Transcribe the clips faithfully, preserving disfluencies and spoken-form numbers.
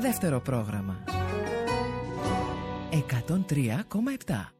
Δεύτερο πρόγραμμα εκατόν τρία κόμμα επτά.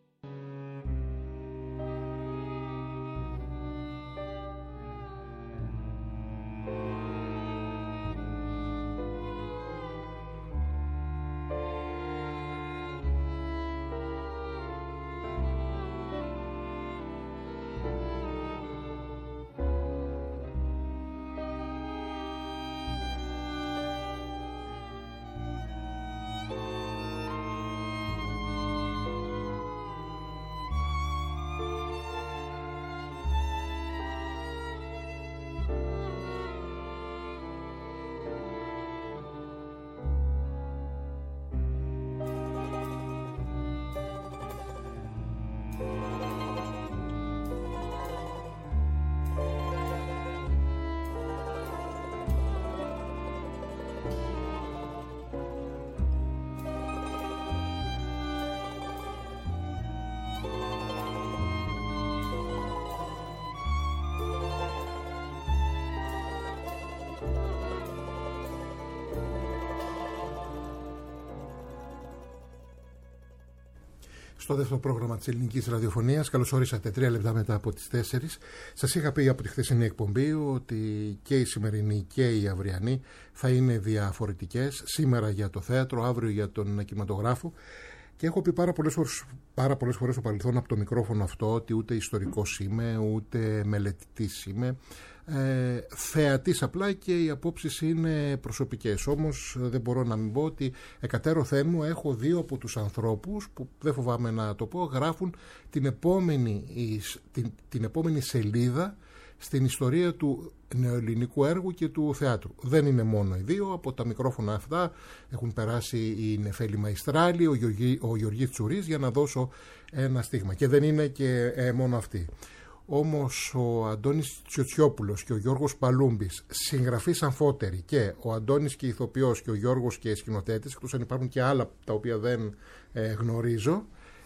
Στο δεύτερο πρόγραμμα της ελληνικής ραδιοφωνίας, καλώς ορίσατε τρία λεπτά μετά από τις τέσσερις. Σας είχα πει από τη χθεσινή εκπομπή ότι και η σημερινή και η αυριανή θα είναι διαφορετικές. Σήμερα για το θέατρο, αύριο για τον κινηματογράφο. Και έχω πει πάρα πολλές φορές, πάρα πολλές φορές στο παρελθόν από το μικρόφωνο αυτό ότι ούτε ιστορικός είμαι, ούτε μελετητής είμαι. Ε, θεατής απλά, και οι απόψεις είναι προσωπικές. Όμως δεν μπορώ να μην πω ότι εκατέρωθεν μου έχω δύο από τους ανθρώπους που, δεν φοβάμαι να το πω, γράφουν την επόμενη, την, την επόμενη σελίδα στην ιστορία του νεοελληνικού έργου και του θεάτρου. Δεν είναι μόνο οι δύο. Από τα μικρόφωνα αυτά έχουν περάσει η Νεφέλη Μαϊστράλη, ο, Γιωργή, ο Γιωργής Τσουρής, για να δώσω ένα στίγμα. Και δεν είναι και ε, μόνο αυτοί. Όμως ο Αντώνης Τσιοτσιόπουλος και ο Γιώργος Παλούμπης, συγγραφείς αμφότεροι, και ο Αντώνης και ηθοποιός και ο Γιώργος και σκηνοθέτης, εκτός αν υπάρχουν και άλλα τα οποία δεν ε, γνωρίζω,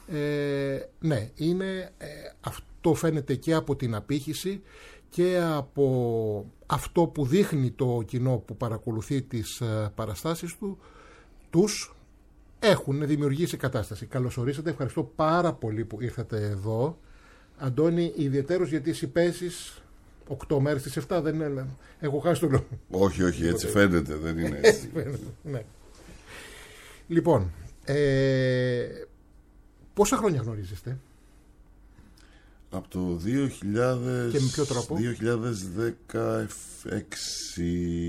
ε, ναι, είναι, ε, αυτό φαίνεται και από την απήχηση και από αυτό που δείχνει το κοινό που παρακολουθεί τις ε, παραστάσεις του, τους έχουν δημιουργήσει κατάσταση. Καλώς ορίσατε, ευχαριστώ πάρα πολύ που ήρθατε εδώ. Αντώνη, ιδιαιτέρως γιατί εσύ παίζεις οκτώ μέρες στις επτά, δεν είναι, έχω χάσει το λόγο. Όχι, όχι, έτσι φαίνεται, δεν είναι έτσι. Έτσι φαίνεται, ναι. Λοιπόν, ε, πόσα χρόνια γνωρίζεστε? Από το δύο χιλιάδες... Και με ποιο τρόπο? δύο χιλιάδες δεκαέξι,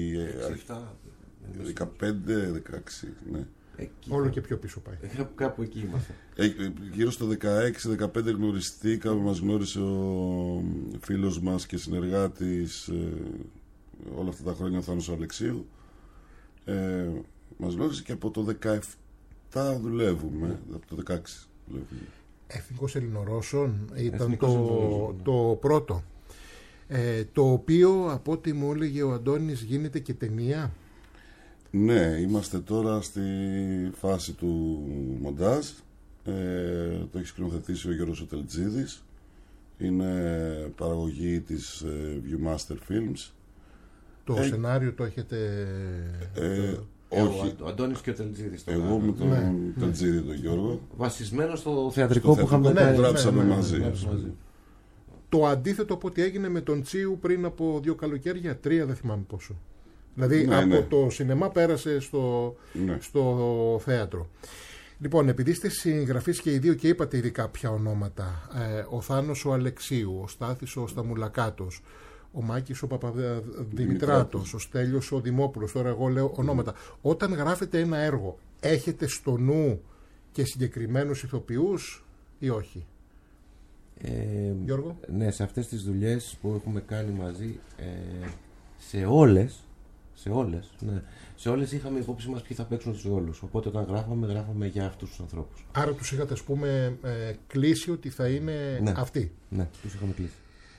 δεκαπέντε, δεκαέξι, ναι. Εκεί, όλο και πιο πίσω πάει. Κάπου εκεί είμαστε. Ε, γύρω στο δεκαέξι δεκαπέντε γνωριστήκαμε, μας γνώρισε ο φίλος μας και συνεργάτης ε, όλα αυτά τα χρόνια, ο Θάνος Αλεξίου. Ε, μας γνώρισε και από το δεκαεπτά δουλεύουμε, από το δεκαέξι δουλεύουμε. Εθνικός Ελληνορώσων ήταν Εθνικός το, Ελληνορώσων, ναι. το πρώτο, ε, το οποίο από ό,τι μου έλεγε ο Αντώνης γίνεται και ταινία. Ναι, είμαστε τώρα στη φάση του μοντάζ. Ε, το έχει σκηνοθετήσει ο Γιώργος Οτελτζίδης. Είναι παραγωγή της ε, Viewmaster Films. Το ε, σενάριο το έχετε... Ε, το... όχι. Ο Αντώνης και ο Τελτζίδης. Εγώ με τον ναι, Τελτζίδη, ναι. τον Γιώργο. Βασισμένο στο θεατρικό στο που είχαμε κάνει. κάνει. Ναι, γράψαμε ναι, ναι, μαζί. ναι, ναι, ναι. Το αντίθετο από ό,τι έγινε με τον Τσίου πριν από δύο καλοκαίρια, τρία δεν θυμάμαι πόσο. Δηλαδή ναι, από ναι. το σινεμά πέρασε στο, ναι. στο θέατρο. Λοιπόν, επειδή είστε συγγραφείς και οι δύο και είπατε ήδη κάποια ονόματα, ε, ο Θάνος ο Αλεξίου, ο Στάθης ο Σταμουλακάτος, ο Μάκης ο Παπαδημητράτος, ο Στέλιος ο Δημόπουλος, τώρα εγώ λέω ονόματα. Όταν γράφετε ένα έργο, έχετε στο νου και συγκεκριμένους ηθοποιούς ή όχι? Ε, Γιώργο? Ναι, σε αυτές τις δουλειές που έχουμε κάνει μαζί, ε, σε όλες, σε όλες, ναι, σε όλες είχαμε υπόψη μας ποιοι θα παίξουν στους ρόλους. Οπότε όταν γράφαμε, γράφαμε για αυτούς τους ανθρώπους. Άρα τους είχατε, ας πούμε, ε, κλείσει ότι θα είναι ναι. αυτοί. Ναι, τους είχαμε κλείσει.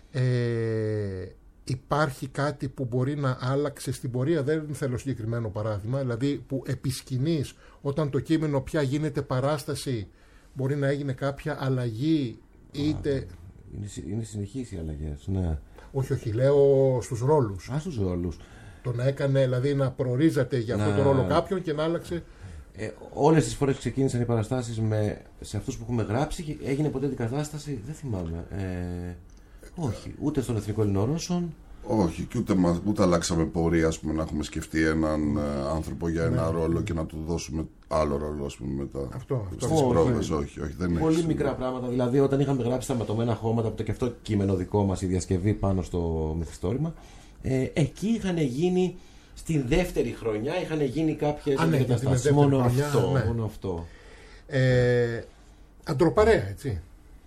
Ε, υπάρχει κάτι που μπορεί να άλλαξε στην πορεία? Δεν θέλω συγκεκριμένο παράδειγμα. Δηλαδή που επί σκηνής, όταν το κείμενο πια γίνεται παράσταση, μπορεί να έγινε κάποια αλλαγή, είτε... Α, είναι, είναι συνεχείς οι αλλαγές, ναι. Όχι, όχι, λέω στους ρόλους. Α, στους ρόλους. Τον έκανε δηλαδή να προορίζεται για αυτό να... το ρόλο κάποιον και να άλλαξε. Ε, όλες τις φορές που ξεκίνησαν οι παραστάσεις με, σε αυτούς που έχουμε γράψει, έγινε ποτέ την κατάσταση, δεν θυμάμαι. Ε, όχι, ούτε στον Εθνικό Ελληνορώσον. Όχι, και ούτε, ούτε αλλάξαμε πορεία, ας πούμε, να έχουμε σκεφτεί έναν ε, άνθρωπο για ένα ναι. ρόλο και να του δώσουμε άλλο ρόλο, ας πούμε, μετά. Αυτό, αυτό. Στις πρόβες, όχι, όχι, δεν πολύ έχεις, μικρά ναι. πράγματα. Δηλαδή, όταν είχαμε γράψει τα ματωμένα χώματα, που το και αυτό κείμενο δικό μας, η διασκευή πάνω στο μυθιστόρημα, ε, εκεί είχαν γίνει. Στην δεύτερη χρονιά είχαν γίνει κάποιες εγκαταστάσεις. Ναι, μόνο, ναι. μόνο αυτό. Ε, αντροπαρέα, έτσι.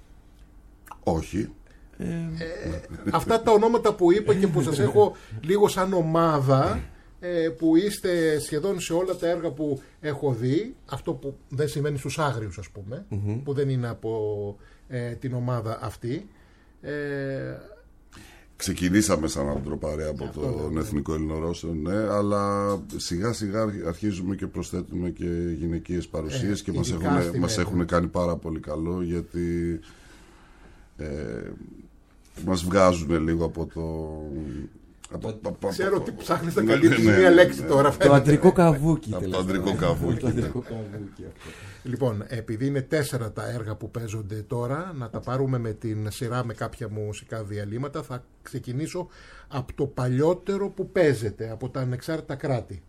Όχι. Ε, ε, αυτά τα ονόματα που είπα και που σας έχω λίγο σαν ομάδα, ε, που είστε σχεδόν σε όλα τα έργα που έχω δει, αυτό που δεν συμβαίνει στους άγριους, ας πούμε, mm-hmm. που δεν είναι από ε, την ομάδα αυτή. Ε, Ξεκινήσαμε σαν αντροπαρέα από αυτό, τον ναι. Εθνικό Ελληνορώσον, ναι, αλλά σιγά σιγά αρχίζουμε και προσθέτουμε και γυναικείες παρουσίες ε, και μας έχουν, μας έχουν κάνει πάρα πολύ καλό, γιατί ε, μας βγάζουν λίγο από το... Ξέρω ότι ψάχνεις να καλύψεις μία λέξη τώρα. Το αντρικό καβούκι. Το αντρικό καβούκι. Λοιπόν, επειδή είναι τέσσερα τα έργα που παίζονται τώρα, να τα πάρουμε με την σειρά με κάποια μουσικά διαλύματα. Θα ξεκινήσω από το παλιότερο που παίζεται, από τα ανεξάρτητα κράτη.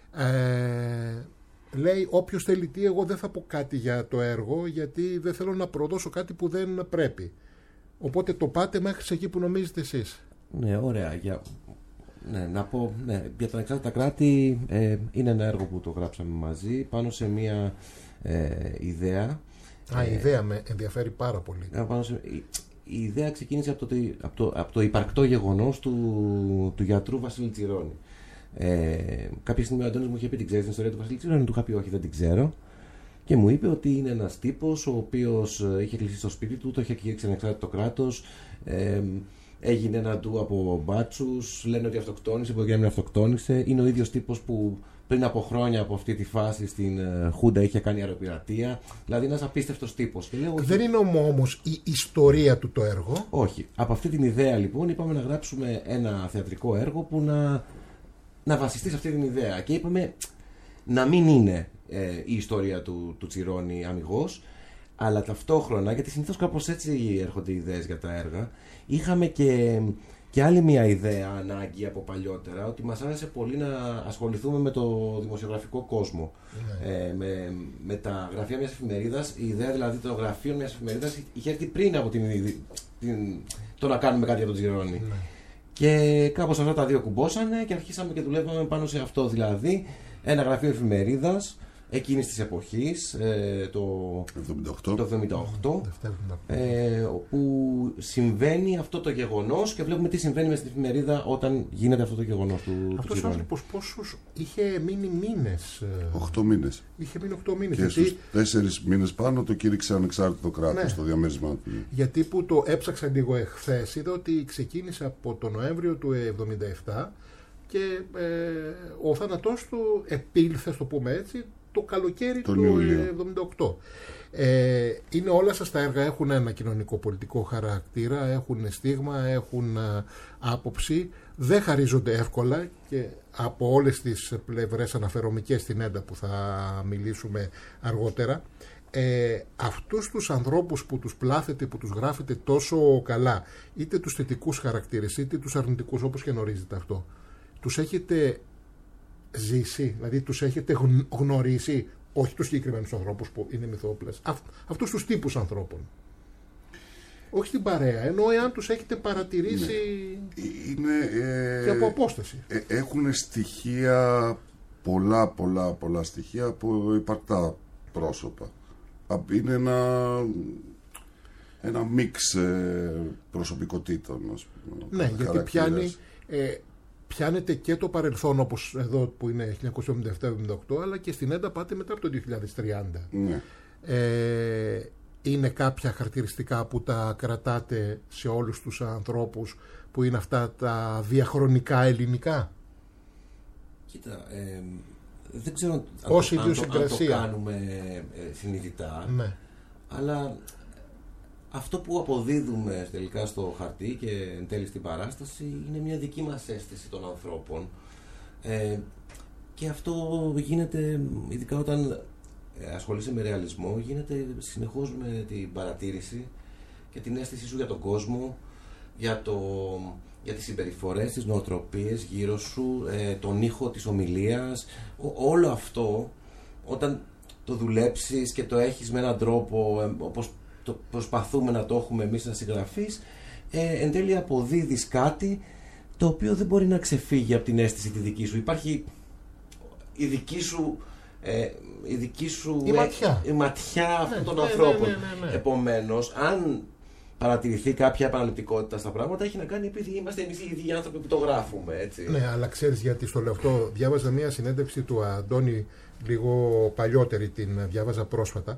Ε, λέει, όποιος θέλει τι, εγώ δεν θα πω κάτι για το έργο, γιατί δεν θέλω να προδώσω κάτι που δεν πρέπει. Οπότε το πάτε μέχρι εκεί που νομίζετε εσείς. Ναι, ωραία. Για... Ναι, να πω, ναι, για τα ανεξάρτητα κράτη ε, είναι ένα έργο που το γράψαμε μαζί πάνω σε μια ε, ιδέα. Α, η ε, ιδέα με ενδιαφέρει πάρα πολύ. Πάνω σε, η, η ιδέα ξεκίνησε από το, από το, από το υπαρκτό γεγονός του, του γιατρού Βασίλη Τσιρόνη. Ε, κάποια στιγμή ο Αντώνης μου είχε πει, την ξέρεις την ιστορία του Βασίλη Τσιρόνη? Του είχα πει, όχι, δεν την ξέρω. Και μου είπε ότι είναι ένας τύπος ο οποίος είχε κλείσει στο σπίτι του, το είχε κηρύξει ανεξάρτητο κράτος. Ε, Έγινε ένα ντου από μπάτσους, λένε ότι αυτοκτόνησε, μπορεί να μην αυτοκτόνησε. Είναι ο ίδιος τύπος που πριν από χρόνια από αυτή τη φάση στην Χούντα είχε κάνει αεροπειρατεία. Δηλαδή ένας απίστευτος τύπος. Και λέω, δεν είναι όμως η ιστορία του το έργο. Όχι. Από αυτή την ιδέα λοιπόν είπαμε να γράψουμε ένα θεατρικό έργο που να, να βασιστεί σε αυτή την ιδέα. Και είπαμε να μην είναι ε, η ιστορία του, του Τσιρόνη αμιγώς, αλλά ταυτόχρονα, γιατί συνήθως κάπως έτσι έρχονται οι ιδέες για τα έργα, είχαμε και, και άλλη μια ιδέα ανάγκη από παλιότερα, ότι μας άρεσε πολύ να ασχοληθούμε με το δημοσιογραφικό κόσμο. Mm. Ε, με, με τα γραφεία μιας εφημερίδας. Η ιδέα δηλαδή των γραφείων μιας εφημερίδας είχε έρθει πριν από την, την, το να κάνουμε κάτι για τον Τσιρόνη. Mm. Και κάπως αυτά τα δύο κουμπώσανε και αρχίσαμε και δουλεύαμε πάνω σε αυτό. Δηλαδή, ένα γραφείο εφημερίδας εκείνης της εποχής, ε, το εβδομήντα οκτώ, το εβδομήντα οκτώ ε, όπου συμβαίνει αυτό το γεγονός και βλέπουμε τι συμβαίνει με στην εφημερίδα όταν γίνεται αυτό το γεγονός του Αυτός ο άνθρωπος πόσους είχε μείνει μήνες? Οκτώ μήνες. Είχε μείνει οκτώ μήνες. Και γιατί... στους τέσσερις μήνες πάνω το κήρυξε ανεξάρτητο κράτος, ναι, στο διαμέρισμά του. Γιατί που το έψαξα λίγο εχθές, είδα ότι ξεκίνησε από τον Νοέμβριο του εβδομήντα επτά και ε, ο θάνατός του επήλθε, το πούμε έτσι, το καλοκαίρι τον του εβδομήντα οκτώ. Ε, είναι όλα σας τα έργα, έχουν ένα κοινωνικό-πολιτικό χαρακτήρα, έχουν στίγμα, έχουν α, άποψη, δεν χαρίζονται εύκολα και από όλες τις πλευρές, αναφέρομαι και στην Έντα που θα μιλήσουμε αργότερα. Ε, αυτούς τους ανθρώπους που τους πλάθετε, που τους γράφετε τόσο καλά, είτε τους θετικούς χαρακτήρες είτε τους αρνητικούς, όπως και γνωρίζετε αυτό, τους έχετε ζήσει, δηλαδή τους έχετε γνωρίσει, όχι τους συγκεκριμένους ανθρώπους που είναι μυθόπλες, αυ, αυτούς τους τύπους ανθρώπων, όχι στην παρέα, ενώ εάν τους έχετε παρατηρήσει, είναι, ε, και από απόσταση. Ε, έχουν στοιχεία, πολλά πολλά πολλά στοιχεία από υπαρκτά πρόσωπα. Είναι ένα ένα μίξ ε, προσωπικότητων, ας πούμε, ναι, γιατί πιάνει ε, πιάνετε και το παρελθόν, όπως εδώ που είναι χίλια εννιακόσια εβδομήντα επτά εβδομήντα οκτώ, αλλά και στην Έντα πάτε μετά από το δύο χιλιάδες τριάντα. Ναι. Ε, είναι κάποια χαρακτηριστικά που τα κρατάτε σε όλους τους ανθρώπους, που είναι αυτά τα διαχρονικά ελληνικά? Κοίτα, ε, δεν ξέρω αν, Ως αν, αν, το, αν το κάνουμε ε, συνειδητά, ναι, αλλά αυτό που αποδίδουμε τελικά στο χαρτί και εν τέλει στην παράσταση είναι μια δική μας αίσθηση των ανθρώπων, Ε, και αυτό γίνεται, ειδικά όταν ασχολείσαι με ρεαλισμό, γίνεται συνεχώς με την παρατήρηση και την αίσθησή σου για τον κόσμο, για, το, για τις συμπεριφορές, τις νοοτροπίες γύρω σου, ε, τον ήχο της ομιλίας. Ό, όλο αυτό, όταν το δουλέψεις και το έχεις με έναν τρόπο ε, όπως το προσπαθούμε να το έχουμε εμείς σαν συγγραφείς, ε, εν τέλει αποδίδεις κάτι το οποίο δεν μπορεί να ξεφύγει από την αίσθηση τη δική σου. Υπάρχει η δική σου, ε, η δική σου η ματιά, η ματιά αυτών ναι, των ναι, ανθρώπων. ναι, ναι, ναι, ναι. Επομένως, αν παρατηρηθεί κάποια επαναληπτικότητα στα πράγματα, έχει να κάνει επειδή είμαστε εμείς οι ίδιοι άνθρωποι που το γράφουμε. Έτσι. Ναι, αλλά ξέρεις γιατί στο λέω αυτό. Διάβαζα μια συνέντευξη του Αντώνη, λίγο παλιότερη, την διάβαζα πρόσφατα,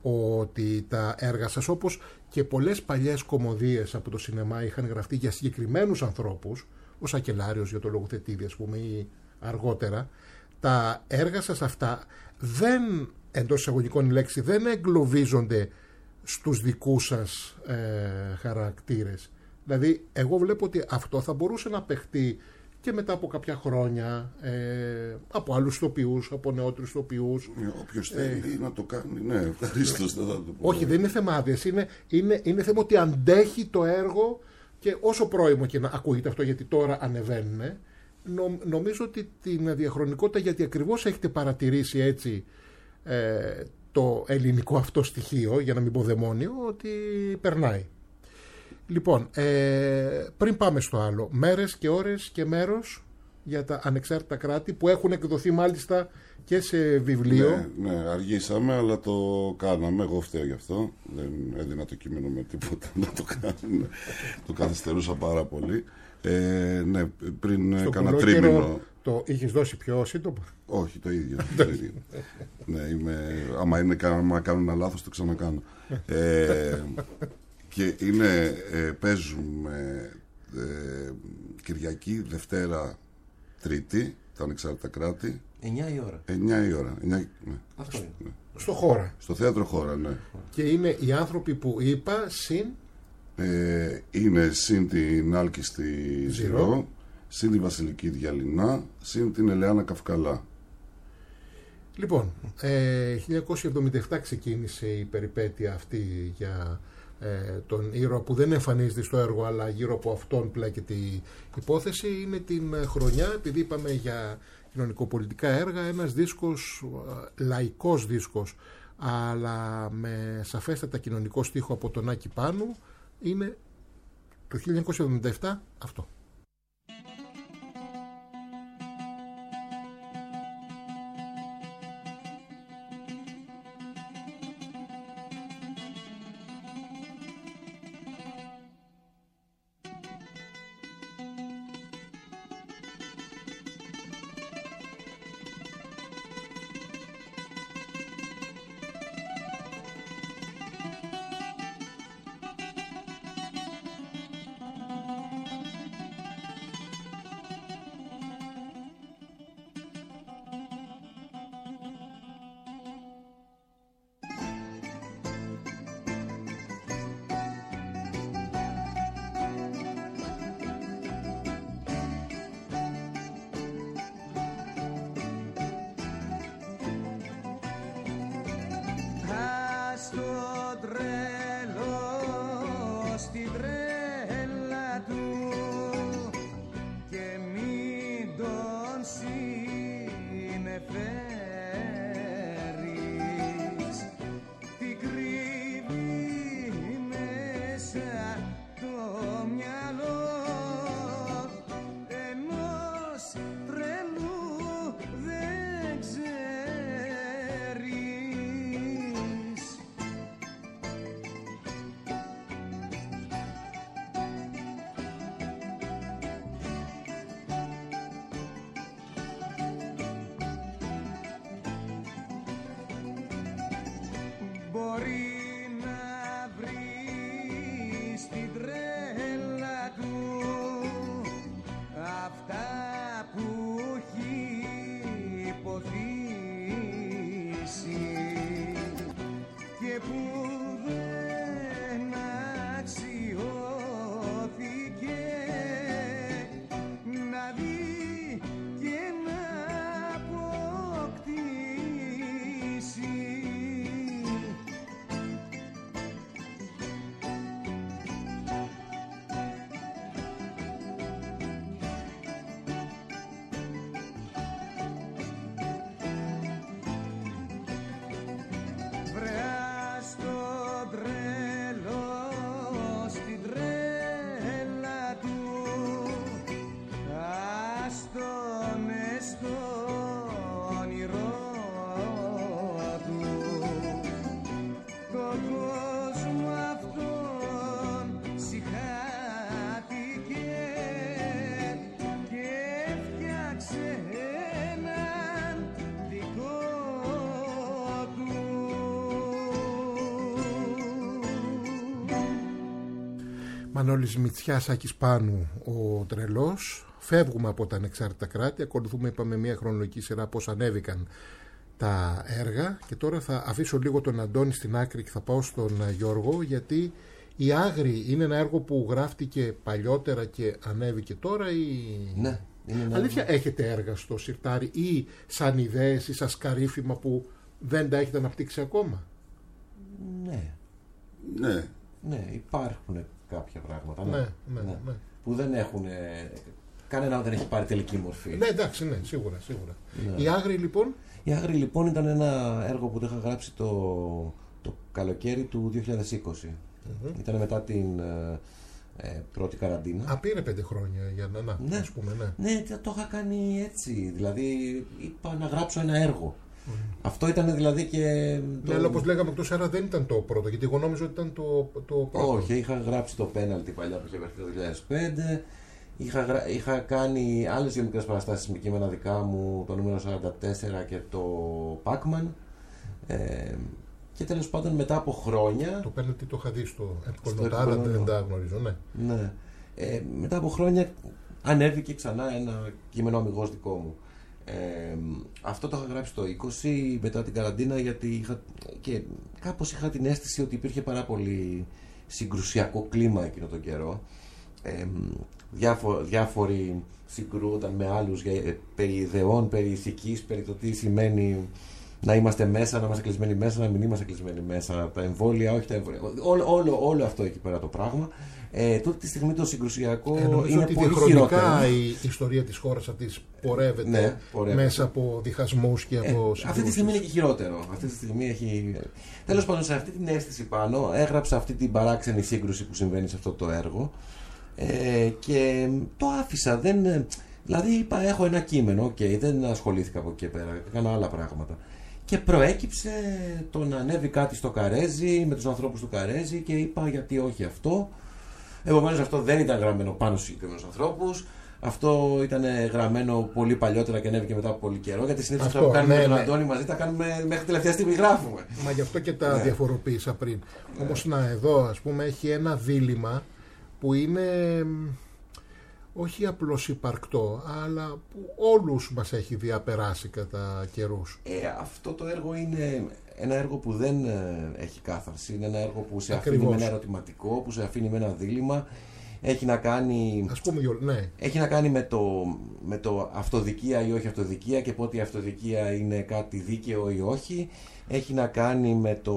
ότι τα έργα σας, όπως και πολλές παλιές κωμωδίες από το σινεμά, είχαν γραφτεί για συγκεκριμένους ανθρώπους, ο Σακελάριος για το Λογοθετήδη, ας πούμε, ή αργότερα. Τα έργα σας αυτά δεν, εντός εισαγωγικών η λέξη, δεν εγκλωβίζονται στους δικούς σας ε, χαρακτήρες. Δηλαδή, εγώ βλέπω ότι αυτό θα μπορούσε να παιχτεί και μετά από κάποια χρόνια ε, από άλλους ηθοποιούς, από νεότερους ηθοποιούς. Όποιος θέλει ε, να το κάνει, ναι, ευχαρίστως θα το πω. Όχι, δεν είναι θέμα άδειας, είναι, είναι, είναι θέμα ότι αντέχει το έργο και όσο πρόημο και να ακούγεται αυτό, γιατί τώρα ανεβαίνουν, νο, νομίζω ότι την διαχρονικότητα, γιατί ακριβώς έχετε παρατηρήσει έτσι ε, το ελληνικό αυτό στοιχείο, για να μην πω δαιμόνιο, ότι περνάει. Λοιπόν, ε, πριν πάμε στο άλλο, μέρες και ώρες και μέρος για τα ανεξάρτητα κράτη που έχουν εκδοθεί μάλιστα και σε βιβλίο. Ναι, ναι, αργήσαμε, αλλά το κάναμε. Εγώ φταίω γι' αυτό. Δεν έδινα το κείμενο με τίποτα να το κάνω. Το καθυστερούσα πάρα πολύ. Ε, ναι, πριν στο κάνα τρίμηνο. Το είχες δώσει πιο σύντομα? Όχι, το ίδιο. το ίδιο. Ναι, είμαι, άμα, είναι, άμα κάνω ένα λάθος, το ξανακάνω. ε, και είναι, ε, παίζουμε ε, Κυριακή, Δευτέρα, Τρίτη, τα ανεξάρτητα κράτη. εννιά η ώρα. εννιά η ώρα. εννιά, ναι. Αυτό είναι. Ναι. Στο Χώρα. Στο θέατρο Χώρα, ναι. Και είναι οι άνθρωποι που είπα, συν... Ε, είναι συν την Άλκιστη Ζηρό, συν τη Βασιλική Διαλυνά, συν την Ελεάνα Καυκαλά. Λοιπόν, ε, χίλια εννιακόσια εβδομήντα επτά ξεκίνησε η περιπέτεια αυτή για ε, τον ήρωα που δεν εμφανίζεται στο έργο, αλλά γύρω από αυτόν πλέκεται η υπόθεση. Είναι την χρονιά, επειδή είπαμε για κοινωνικοπολιτικά έργα, ένας δίσκος, λαϊκός δίσκος, αλλά με σαφέστατα κοινωνικό στίχο από τον Άκη Πάνου, είναι το χίλια εννιακόσια εβδομήντα επτά αυτό. Μανώλης Μητσιάς, Άκης Πάνου, ο Τρελός. Φεύγουμε από τα ανεξάρτητα κράτη, ακολουθούμε, είπαμε, μια χρονολογική σειρά πώς ανέβηκαν τα έργα και τώρα θα αφήσω λίγο τον Αντώνη στην άκρη και θα πάω στον Γιώργο, γιατί η Άγρη είναι ένα έργο που γράφτηκε παλιότερα και ανέβηκε τώρα ή... Ναι, είναι ένα... Αλήθεια, έχετε έργα στο σιρτάρι ή σαν ιδέες ή σαν σκαρίφημα που δεν τα έχετε αναπτύξει ακόμα? Ναι. Ναι. Ναι, υπάρχουν κάποια πράγματα. Ναι, Ναι, ναι, ναι. ναι. Που δεν έχουν. Κανένα δεν έχει πάρει τελική μορφή. Ναι, εντάξει, ναι, σίγουρα, σίγουρα. Ναι. Η Άγρη λοιπόν. Η Άγρη λοιπόν ήταν ένα έργο που το είχα γράψει το, το καλοκαίρι του δύο χιλιάδες είκοσι. Mm-hmm. Ήταν μετά την ε, ε, πρώτη καραντίνα. Α, πήρε πέντε χρόνια για να, να ναι. ας πούμε, ναι. Ναι, το είχα κάνει έτσι. Δηλαδή είπα να γράψω ένα έργο. Mm. Αυτό ήταν δηλαδή και. Ναι, αλλά όπως λέγαμε εκτός αέρα δεν ήταν το πρώτο, γιατί εγώ νόμιζα ότι ήταν το, το πρώτο. Όχι, είχα γράψει το πέναλτι παλιά που είχε βρεθεί το δύο χιλιάδες πέντε. Είχα, γρα... είχα κάνει άλλες δύο μικρές παραστάσεις με κείμενα δικά μου, το νούμερο σαράντα τέσσερα και το Pac-Man. Ε, και τέλος πάντων μετά από χρόνια. Το πέναλτι το είχα δει στο Επικολνοτά, αλλά δεν τα γνωρίζω, ναι. Ναι. Ε, μετά από χρόνια ανέβηκε ξανά ένα κείμενο αμιγώς δικό μου. Ε, αυτό το είχα γράψει το είκοσι μετά την καραντίνα, γιατί είχα, και κάπως είχα την αίσθηση ότι υπήρχε πάρα πολύ συγκρουσιακό κλίμα εκείνο τον καιρό. Ε, διάφο, διάφοροι συγκρούονταν με άλλους για, περί ιδεών, περί ηθικής, περί το τι σημαίνει να είμαστε μέσα, να είμαστε κλεισμένοι μέσα, να μην είμαστε κλεισμένοι μέσα, τα εμβόλια, όχι τα εμβόλια. Όλο, όλο, όλο αυτό εκεί πέρα το πράγμα. Ε, τούτη τη στιγμή το συγκρουσιακό ε, είναι ότι πολύ χειρότερο. Η ιστορία της χώρας αυτής πορεύεται, ναι, πορεύεται μέσα από διχασμούς και από ε, συγκρούσεις. Αυτή τη στιγμή είναι και χειρότερο. Αυτή τη στιγμή έχει... Τέλος πάντων, σε αυτή την αίσθηση πάνω έγραψα αυτή την παράξενη σύγκρουση που συμβαίνει σε αυτό το έργο ε, και το άφησα. Δεν... Δηλαδή είπα, έχω ένα κείμενο, okay, δεν ασχολήθηκα από εκεί και πέρα, έκανα άλλα πράγματα. Και προέκυψε το να ανέβει κάτι στο Καρέζι με τους ανθρώπους του Καρέζι και είπα γιατί όχι αυτό. Επομένως αυτό δεν ήταν γραμμένο πάνω στους συγκεκριμένους ανθρώπους. Αυτό ήταν γραμμένο πολύ παλιότερα και ανέβηκε μετά από πολύ καιρό. Γιατί συνήθως αυτά που κάνουμε ναι, με τον ναι. Αντώνη μαζί τα κάνουμε μέχρι τελευταία στιγμή γράφουμε. Μα γι' αυτό και τα ναι. διαφοροποίησα πριν. Ναι. Όμως να εδώ ας πούμε έχει ένα δίλημμα που είναι όχι απλώς υπαρκτό, αλλά που όλους μας έχει διαπεράσει κατά καιρούς. Ε, αυτό το έργο είναι ένα έργο που δεν έχει κάθαρση. Είναι ένα έργο που σε Ακριβώς. αφήνει με ένα ερωτηματικό, που σε αφήνει με ένα δίλημμα. Έχει να κάνει, Ας πούμε, ναι. έχει να κάνει με, το, με το αυτοδικία ή όχι αυτοδικία και πότε η αυτοδικία είναι κάτι δίκαιο ή όχι. Έχει να κάνει με, το,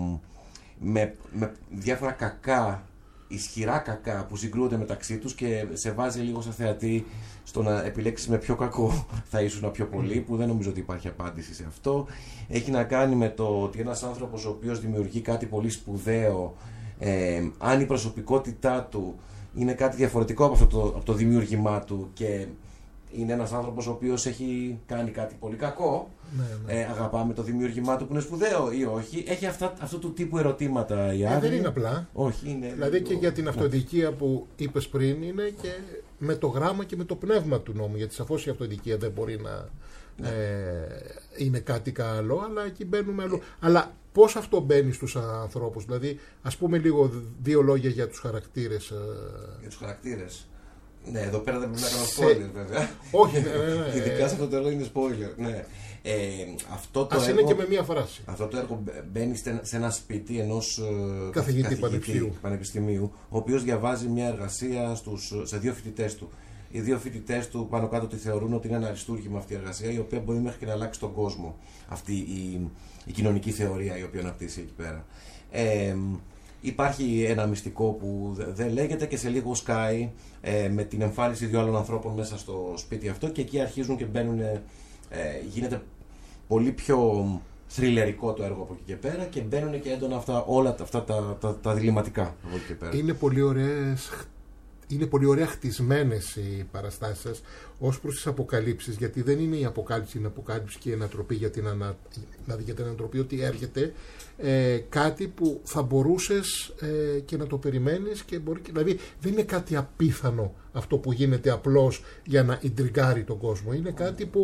με, με διάφορα κακά, ισχυρά κακά που συγκρούονται μεταξύ τους και σε βάζει λίγο σαν θεατή στο να επιλέξεις με ποιο κακό θα ήσουν πιο πολύ, που δεν νομίζω ότι υπάρχει απάντηση σε αυτό. Έχει να κάνει με το ότι ένας άνθρωπος ο οποίος δημιουργεί κάτι πολύ σπουδαίο, ε, αν η προσωπικότητά του είναι κάτι διαφορετικό από, αυτό το, από το δημιούργημά του και είναι ένας άνθρωπος ο οποίος έχει κάνει κάτι πολύ κακό, ναι, ναι. Ε, αγαπάμε το δημιούργημά του που είναι σπουδαίο ή όχι, έχει αυτά, αυτό του τύπου ερωτήματα η Άγρη. Ε, δεν είναι απλά. Όχι, είναι δηλαδή λίγο... και για την αυτοδικία που είπες πριν είναι και με το γράμμα και με το πνεύμα του νόμου, γιατί σαφώς η αυτοδικία δεν μπορεί να ναι. ε, είναι κάτι καλό, αλλά εκεί μπαίνουμε αλλού. Ε. Αλλά πώς αυτό μπαίνει στους ανθρώπους, δηλαδή ας πούμε λίγο δύο λόγια για τους χαρακτήρες. Για τους χαρακτήρες. Ναι, εδώ πέρα δεν πρέπει να κάνω spoiler βέβαια. Όχι, ναι, ναι, ναι. Ειδικά σε αυτό το έργο είναι spoiler. Ναι. Ε, αυτό το Ας έργο, είναι και με μία φράση. Αυτό το έργο μπαίνει σε ένα σπίτι ενός καθηγητή, καθηγητή πανεπιστημίου. πανεπιστημίου, ο οποίος διαβάζει μια εργασία στους, σε δύο φοιτητές του. Οι δύο φοιτητές του πάνω κάτω τη θεωρούν ότι είναι ένα αριστούργημα αυτή η εργασία, η οποία μπορεί μέχρι και να αλλάξει τον κόσμο. Αυτή η, η κοινωνική θεωρία η οποία αναπτύσσει εκεί πέρα. Ε, Υπάρχει ένα μυστικό που δεν λέγεται και σε λίγο σκάει ε, με την εμφάνιση δύο άλλων ανθρώπων μέσα στο σπίτι αυτό και εκεί αρχίζουν και μπαίνουν, ε, γίνεται πολύ πιο θριλερικό το έργο από εκεί και πέρα και μπαίνουν και έντονα αυτά, όλα αυτά τα, τα, τα διλημματικά από εκεί και πέρα. Είναι πολύ ωραίες, είναι πολύ ωραία χτισμένες οι παραστάσεις σας ως προς τις αποκαλύψεις, γιατί δεν είναι η αποκάλυψη, είναι αποκάλυψη και η ανατροπή για την, ανα, δηλαδή για την ανατροπή, ότι έρχεται ε, κάτι που θα μπορούσες ε, και να το περιμένεις και μπορεί, δηλαδή δεν είναι κάτι απίθανο αυτό που γίνεται απλώς για να ιντριγκάρει τον κόσμο, είναι κάτι που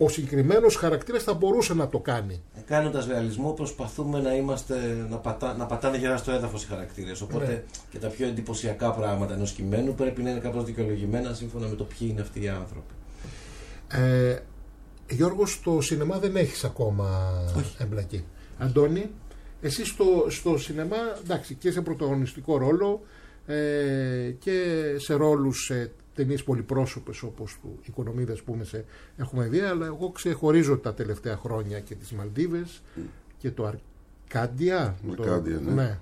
ο συγκεκριμένος χαρακτήρας θα μπορούσε να το κάνει. Κάνοντας ρεαλισμό, προσπαθούμε να, είμαστε, να, πατά, να πατάνε γερά στο έδαφος οι χαρακτήρες. Οπότε ναι. και τα πιο εντυπωσιακά πράγματα ενός κειμένου πρέπει να είναι κάπως δικαιολογημένα σύμφωνα με το ποιοι είναι αυτοί οι άνθρωποι. Ε, Γιώργο, στο σινεμά δεν έχεις ακόμα Όχι. εμπλακεί. Αντώνη, εσύ στο, στο σινεμά, εντάξει, και σε πρωταγωνιστικό ρόλο ε, και σε ρόλους σε ταινίες πολυπρόσωπες όπως του Οικονομίδες που σε έχουμε δει, αλλά εγώ ξεχωρίζω τα τελευταία χρόνια και τις Μαλδίβες mm. και το Αρκάντια. Αρκάντια, το, ναι. ναι.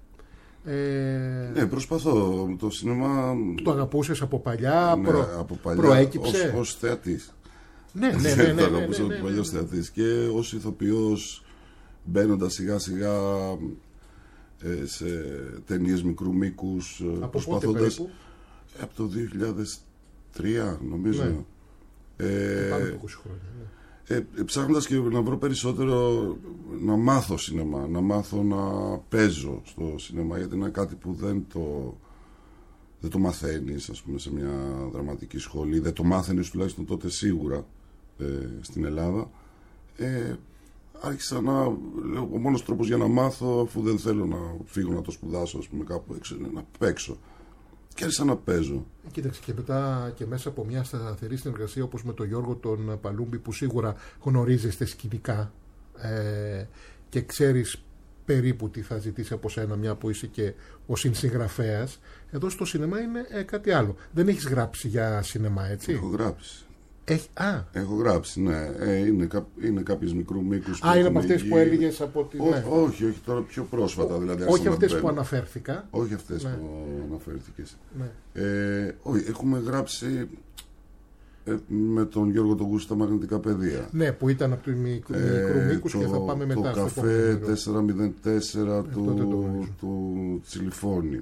Ε, ναι, προσπαθώ. Το σινεμά. Το αγαπούσες από παλιά, ναι, προ, από παλιά προέκυψε. Ως, ως θεατής. Ναι, ναι, ναι. ναι, ναι, το ναι, αγαπούσα ναι, ναι, από παλιός ναι. θεατής. Και ως ηθοποιός, μπαίνοντας σιγά σιγά ε, σε ταινίες μικρού μήκους. Από πότε περίπου? Από το δύο χιλιάδες τρία νομίζω. Ναι. Ε, Πάνω από είκοσι χρόνια. Ναι. Ε, ψάχνοντας και να βρω περισσότερο, να μάθω σινεμά, να μάθω να παίζω στο σινεμά, γιατί είναι κάτι που δεν το, δεν το μαθαίνεις, ας πούμε, σε μια δραματική σχολή. Δεν το μάθαινες τουλάχιστον τότε σίγουρα ε, στην Ελλάδα. Ε, άρχισα να λέω, ο μόνος τρόπος για να μάθω, αφού δεν θέλω να φύγω να το σπουδάσω, ας πούμε, κάπου έξω, είναι να παίξω. Και άρχισα να παίζω. Κοίταξε, και μετά και μέσα από μια σταθερή συνεργασία όπως με τον Γιώργο τον Παλούμπη, που σίγουρα γνωρίζεστε σκηνικά ε, και ξέρεις περίπου τι θα ζητήσει από σένα, μια που είσαι και ο συνσυγγραφέας. Εδώ στο σινεμά είναι ε, κάτι άλλο. Δεν έχεις γράψει για σινεμά, έτσι? Έχω γράψει. Έχει, α. Έχω γράψει, ναι. Ε, είναι, κά, είναι κάποιες μικρού μήκους. Α, είναι από αυτές που έλεγες από τη... Ό, ναι. Όχι, όχι, τώρα πιο πρόσφατα. Δηλαδή, όχι αυτές που αναφέρθηκα. Όχι αυτές ναι. που αναφέρθηκες. Ναι. Ε, όχι, έχουμε γράψει ε, με τον Γιώργο τον Γούστα Μαγνητικά Πεδία. Ναι, που ήταν από του μικρού ε, μήκους και θα πάμε μετά. Το καφέ τετρακόσια τέσσερα του, του, του Τσιλιφώνη.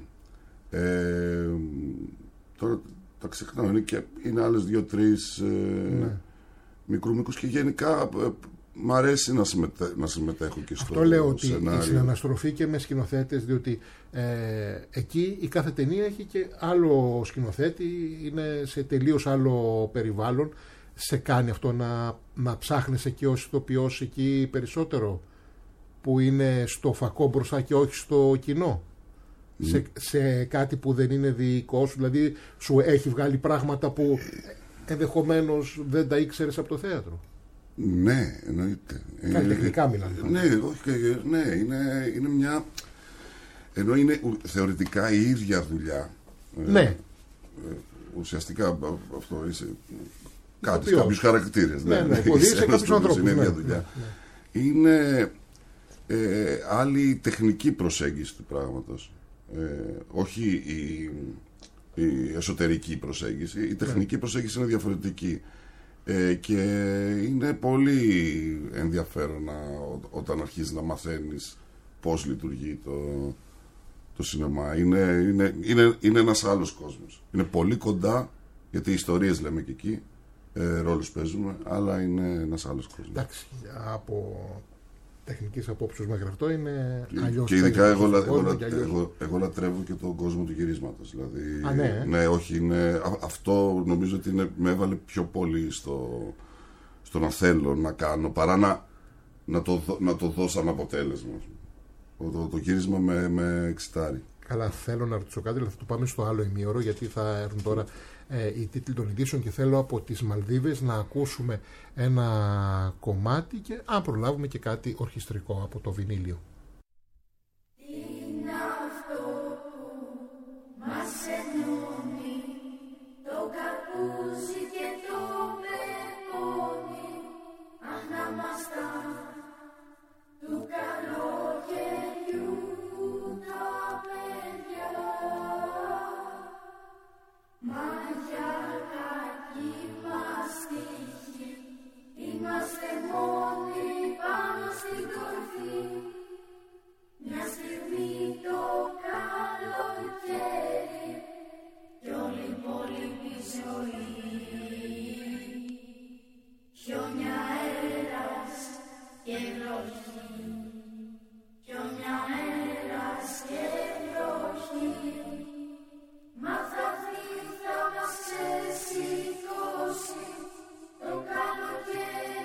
Ε, τώρα τα ξεχνάω, είναι, και, είναι άλλες δύο-τρεις ε, ναι. μικρού μήκους και γενικά ε, μ' αρέσει να, συμμετέ, να συμμετέχω και στο αυτό λέω ότι σενάριο. Η συναναστροφή και με σκηνοθέτες, διότι ε, εκεί η κάθε ταινία έχει και άλλο σκηνοθέτη, είναι σε τελείως άλλο περιβάλλον. Σε κάνει αυτό να, να ψάχνεσαι και ως ηθοποιός εκεί περισσότερο, που είναι στο φακό μπροστά και όχι στο κοινό? Mm. Σε, σε κάτι που δεν είναι δικό σου, δηλαδή σου έχει βγάλει πράγματα που ενδεχομένως δεν τα ήξερες από το θέατρο? Ναι, εννοείται. Καλλιτεχνικά μιλάμε. Ναι, όχι, ναι, είναι, είναι μια... Ενώ είναι θεωρητικά η ίδια δουλειά. Ναι. Ε, ουσιαστικά αυτό είσαι... Κάτι, κάποιους χαρακτήρες. Ναι, ναι, υποδείξε κάποιους ανθρώπους. Είναι ναι, ίδια δουλειά. Ναι, ναι. Είναι ε, άλλη τεχνική προσέγγιση του πράγματος. Ε, όχι η, η εσωτερική προσέγγιση. Η τεχνική ναι. προσέγγιση είναι διαφορετική. Ε, και είναι πολύ ενδιαφέρον να, όταν αρχίζεις να μαθαίνεις πώς λειτουργεί το, το σινεμά. Είναι, είναι, είναι, είναι ένας άλλος κόσμος. Είναι πολύ κοντά, γιατί ιστορίες λέμε και εκεί, ε, ρόλους παίζουμε, αλλά είναι ένας άλλος κόσμος. Εντάξει, από τεχνικής απόψεως μέχρι αυτό είναι αλλιώς. Και ειδικά εγώ, εγώ, εγώ, εγώ, εγώ λατρεύω και τον κόσμο του γυρίσματος. Δηλαδή, Α, ναι. ναι, όχι, είναι, αυτό νομίζω ότι είναι, με έβαλε πιο πολύ στο, στο να θέλω να κάνω, παρά να, να, το, να το δω σαν αποτέλεσμα. Το, το, το γύρισμα με, με εξητάρει. Καλά, θέλω να ρωτήσω κάτι, αλλά θα το πάμε στο άλλο ημίωρο, γιατί θα έρθουν τώρα ε, οι τίτλοι των ειδήσεων και θέλω από τις Μαλδίβες να ακούσουμε ένα κομμάτι και αν προλάβουμε και κάτι ορχιστρικό από το βινίλιο. Είναι αυτό που μας ενώνει, το καπούζι και το πεπόνι, ανάμασταν του καλοκαιριού τα παιδιά. Μα για κακή μας τύχη είμαστε μόνοι πάνω στην κορφή. Μια στιγμή το καλοκαίρι κι όλη η υπόλοιπη ζωή. Χιόνια, αέρας και βροχή, χιόνια, αέρας και βροχή. Μα θα φύγει, θα μας ξεσηκώσει το καλοκαίρι.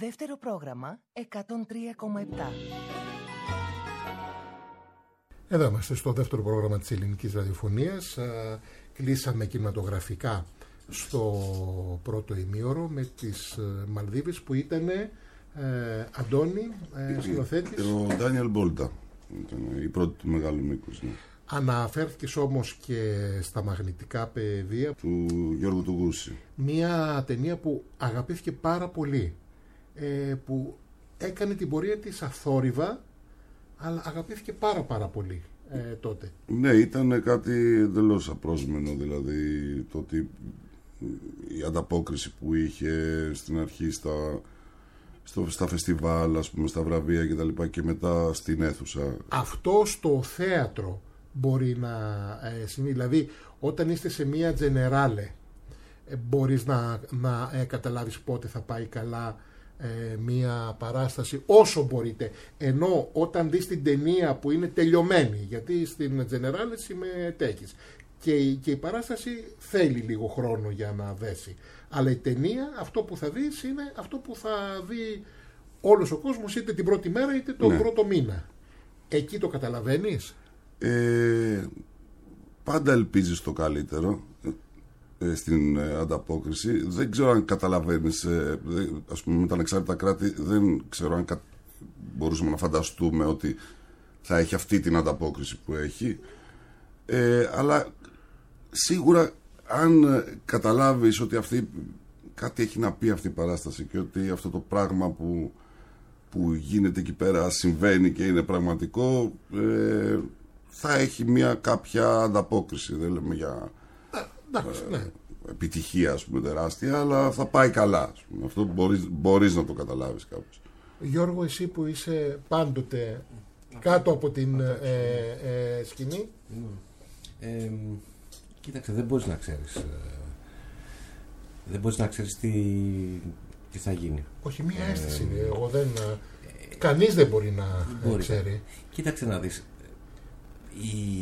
Δεύτερο πρόγραμμα εκατόν τρία κόμμα επτά. Εδώ είμαστε στο δεύτερο πρόγραμμα της ελληνικής ραδιοφωνίας. Κλείσαμε κινηματογραφικά στο πρώτο ημίωρο με τις Μαλδίβες που ήταν ε, Αντώνη, ε, σκηνοθέτης. Ο Ντάνιελ Μπόλτα ήταν η πρώτη του μεγάλου μήκους. Ναι. Αναφέρθηκες όμως και στα μαγνητικά πεδία Του Γιώργου του Γούση. μια ταινία που αγαπήθηκε πάρα πολύ, ε, που έκανε την πορεία της αθόρυβα, αλλά αγαπήθηκε πάρα πάρα πολύ ε, τότε. Ναι, ήταν κάτι εντελώς απρόσμενο, δηλαδή το ότι η ανταπόκριση που είχε στην αρχή στα, στο, στα φεστιβάλ, ας πούμε, στα βραβεία και τα λοιπά, και μετά στην αίθουσα. Αυτό στο θέατρο μπορεί να ε, συμβεί, δηλαδή όταν είστε σε μια τζενεράλε ε, μπορείς να, να ε, καταλάβεις πότε θα πάει καλά ε, μια παράσταση όσο μπορείτε, ενώ όταν δεις την ταινία που είναι τελειωμένη, γιατί στην τζενεράλε συμμετέχεις και η, και η παράσταση θέλει λίγο χρόνο για να δέσει, αλλά η ταινία, αυτό που θα δεις είναι αυτό που θα δει όλος ο κόσμος, είτε την πρώτη μέρα είτε τον ναι. πρώτο μήνα. Εκεί το καταλαβαίνεις. Ε, πάντα ελπίζεις το καλύτερο ε, στην ε, ανταπόκριση. Δεν ξέρω αν καταλαβαίνεις, ε, ας πούμε, με τα ανεξάρτητα κράτη δεν ξέρω αν κα... μπορούσαμε να φανταστούμε ότι θα έχει αυτή την ανταπόκριση που έχει, ε, αλλά σίγουρα αν καταλάβεις ότι αυτή, κάτι έχει να πει αυτή η παράσταση και ότι αυτό το πράγμα που, που γίνεται εκεί πέρα συμβαίνει και είναι πραγματικό, ε, θα έχει μια κάποια ανταπόκριση. Δεν λέμε για Εντάξει, ναι. ε, επιτυχία, ας πούμε, τεράστια, αλλά θα πάει καλά, ας πούμε. Αυτό μπορείς, μπορείς να το καταλάβεις κάπως. Γιώργο, εσύ που είσαι πάντοτε κάτω από την ε, ε, σκηνή. Ε, κοίταξε, δεν μπορείς να ξέρεις ε, δεν μπορείς να ξέρεις τι, τι θα γίνει. Όχι, μία Ε, αίσθηση είναι. Εγώ δεν, ε, κανείς δεν μπορεί να μπορεί. ξέρει. Κοίταξε να δεις, οι,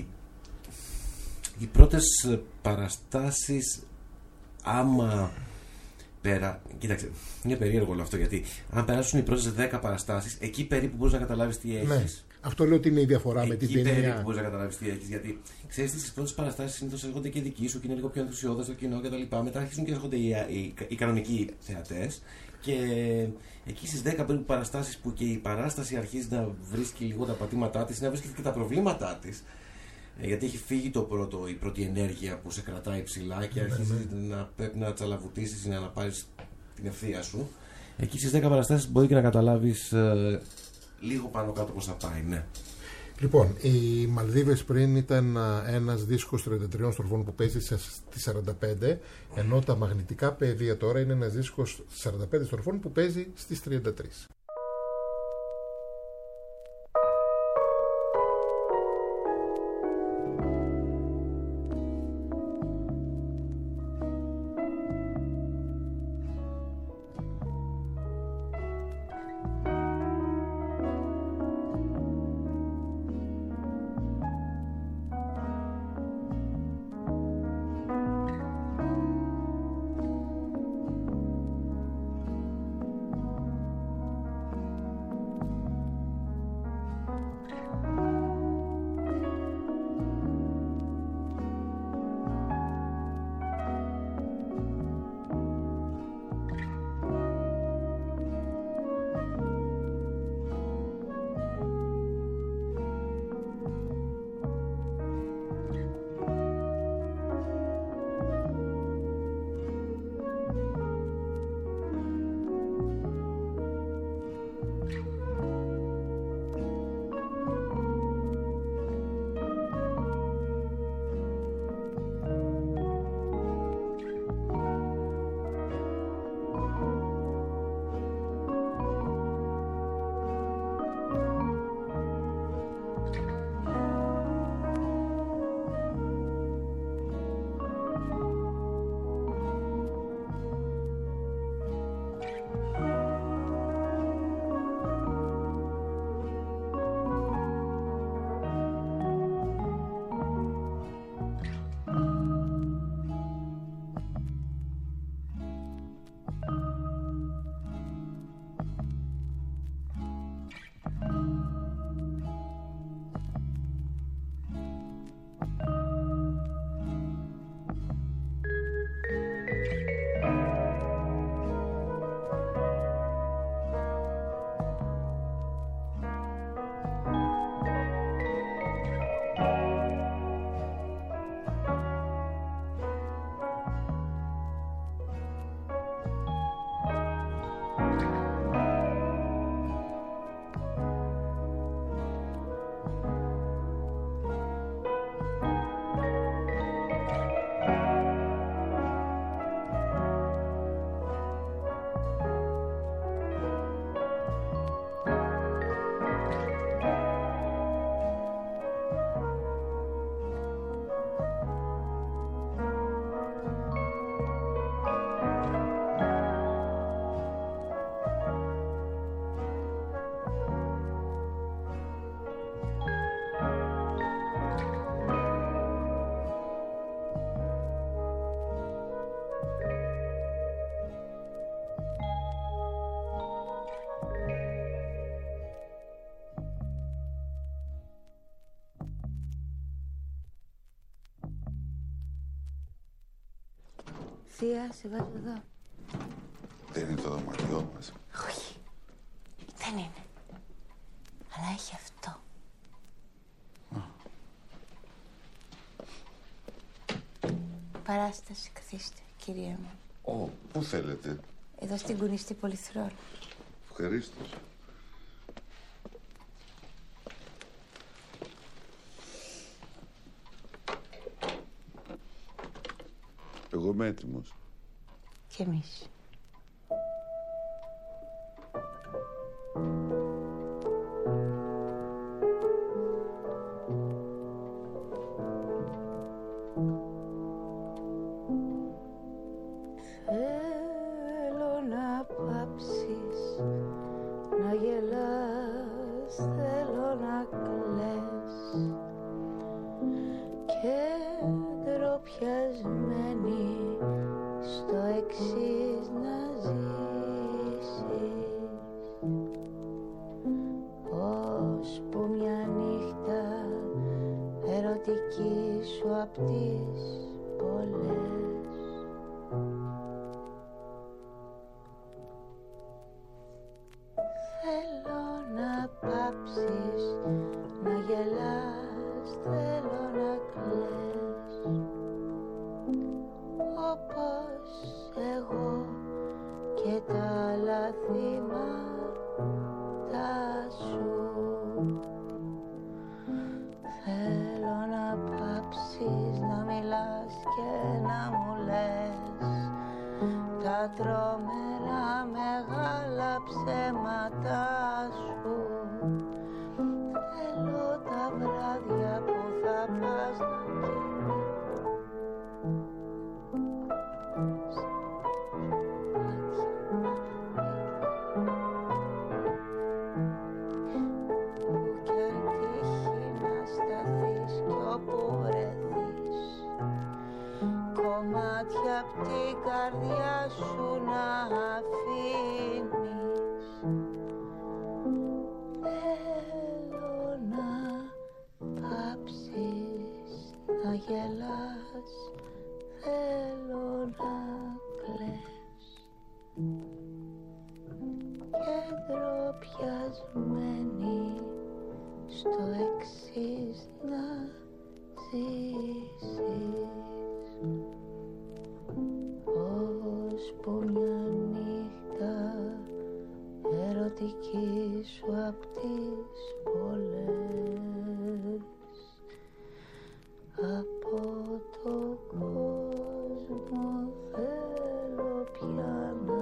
οι πρώτες παραστάσεις, άμα πέρα, κοίταξε, είναι περίεργο όλο αυτό, γιατί αν περάσουν οι πρώτες δέκα παραστάσεις, εκεί περίπου μπορείς να καταλάβεις τι έχεις. Ναι. Αυτό λέω ότι είναι η διαφορά με την Εκεί περίπου ταινία. μπορείς να καταλάβεις τι έχεις. Γιατί ξέρεις, στις πρώτες παραστάσεις συνήθως έρχονται και δικοί σου και είναι λίγο πιο ενθουσιώδες στο κοινό κτλ. Μετά αρχίζουν και έρχονται οι, οι, οι κανονικοί θεατές. Και εκεί στις δέκα περίπου παραστάσεις που και η παράσταση αρχίζει να βρίσκει λίγο τα πατήματά της, να βρίσκει και τα προβλήματά της. Γιατί έχει φύγει το πρώτο, η πρώτη ενέργεια που σε κρατάει ψηλά και αρχίζει να πρέπει να τσαλαβουτίσεις ή να πάρεις την ευθεία σου. Εκεί στις δέκα παραστάσεις μπορεί και να καταλάβεις ε, λίγο πάνω κάτω πώς θα πάει, ναι. Λοιπόν, οι Μαλδίβες πριν ήταν ένας δίσκος τριάντα τριών στροφών που παίζει στις σαράντα πέντε, ενώ τα μαγνητικά πεδία τώρα είναι ένας δίσκος σαράντα πέντε στροφών που παίζει στις τριάντα τρία. Θεία, σε βάζω εδώ. Δεν είναι το δωμάτιό μας. Όχι, δεν είναι. Αλλά έχει αυτό. Παράσταση, καθίστε, κυρία μου. Ω, πού θέλετε? Εδώ στην κουνιστή Πολυθρόλ. Ευχαρίστως. Εγώ είμαι έτοιμος. Κι εμείς. Θέλω να πάψεις, να γελάς, θέλω να κλαις και ντροπιασμένη στο εξής να ζήσεις, ώσπου μια νύχτα ερωτική σου απ' τις πολλές. Θέλω να πάψεις, να γελάς, θέλω να κλαις όπως εγώ και τα λαθήματα σου. Θέλω να πάψεις, να μιλάς και να μου λες τα τρομερά μεγάλα ψέματα σου. Θέλω τα βράδια που θα πας να κομμάτια απ' την καρδιά σου να αφήνεις. Θέλω να πάψεις, να γελάς, θέλω να κλαις και ντροπιασμένη στο εξής να ζήσεις, ώσπου μια νύχτα ερωτική σου απ' τις πολλές. Από το κόσμο θέλω πια να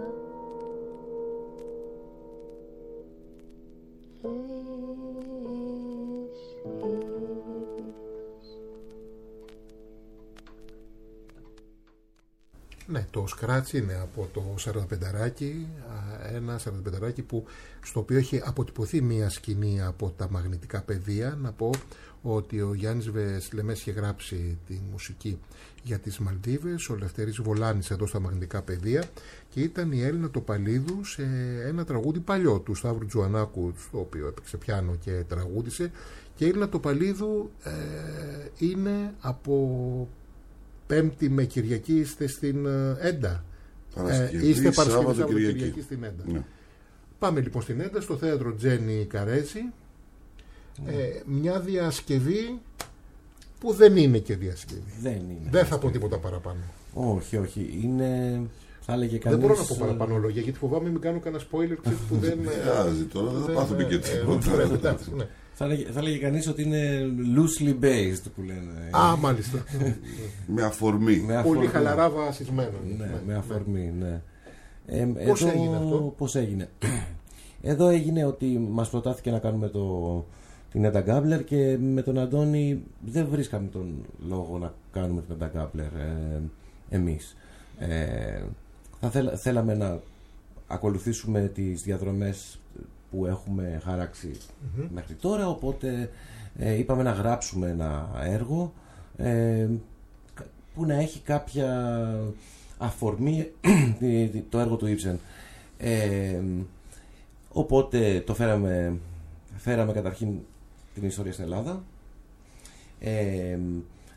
Ναι, το Scratch είναι από το σαρανταπενταράκι, ένα σαρανταπενταράκι που, στο οποίο έχει αποτυπωθεί μία σκηνή από τα μαγνητικά πεδία. Να πω ότι ο Γιάννης Βεσλεμές είχε γράψει τη μουσική για τις Μαλδίβες, ο Λευτέρης Βολάνης εδώ στα μαγνητικά πεδία, και ήταν η Έλληνα Τοπαλίδου σε ένα τραγούδι παλιό του Σταύρου Τζουανάκου, στο οποίο έπαιξε πιάνο και τραγούδισε. Και η Έλληνα Τοπαλίδου ε, είναι από Πέμπτη με Κυριακή, είστε στην Έντα. Παρασκευή, ε, είστε Παρασκευή, Σάββατο, Κυριακή. Κυριακή στην Έντα. Ναι. Πάμε λοιπόν στην Έντα, στο θέατρο Τζένι Καρέζη. Mm. Ε, μια διασκευή που δεν είναι και διασκευή. Δεν είναι. Δεν θα πω τίποτα παραπάνω. Όχι, όχι. Είναι... Θα έλεγε κανείς... Δεν μπορώ να πω παραπάνω λόγια, γιατί φοβάμαι μην κάνω κανένα spoiler που δεν... Δεν χρειάζεται τώρα, δεν θα πάθουμε και τίποτα. Θα έλεγε, θα έλεγε κανείς ότι είναι loosely based που λένε. Α, μάλιστα. Με αφορμή. Με αφορμή. Πολύ χαλαρά βασισμένο. Ναι, ναι, με αφορμή, ναι. Ε, πώς εδώ, έγινε αυτό? Πώς έγινε. Εδώ έγινε ότι μας προτάθηκε να κάνουμε το, την Έντα Γκάμπλερ, και με τον Αντώνη δεν βρίσκαμε τον λόγο να κάνουμε την Έντα Γκάμπλερ ε, εμείς. Ε, θα θέλ, θέλαμε να ακολουθήσουμε τις διαδρομές που έχουμε χαράξει mm-hmm. μέχρι τώρα, οπότε ε, είπαμε να γράψουμε ένα έργο ε, που να έχει κάποια αφορμή το έργο του Ibsen. Ε, οπότε το φέραμε, φέραμε καταρχήν την ιστορία στην Ελλάδα, ε,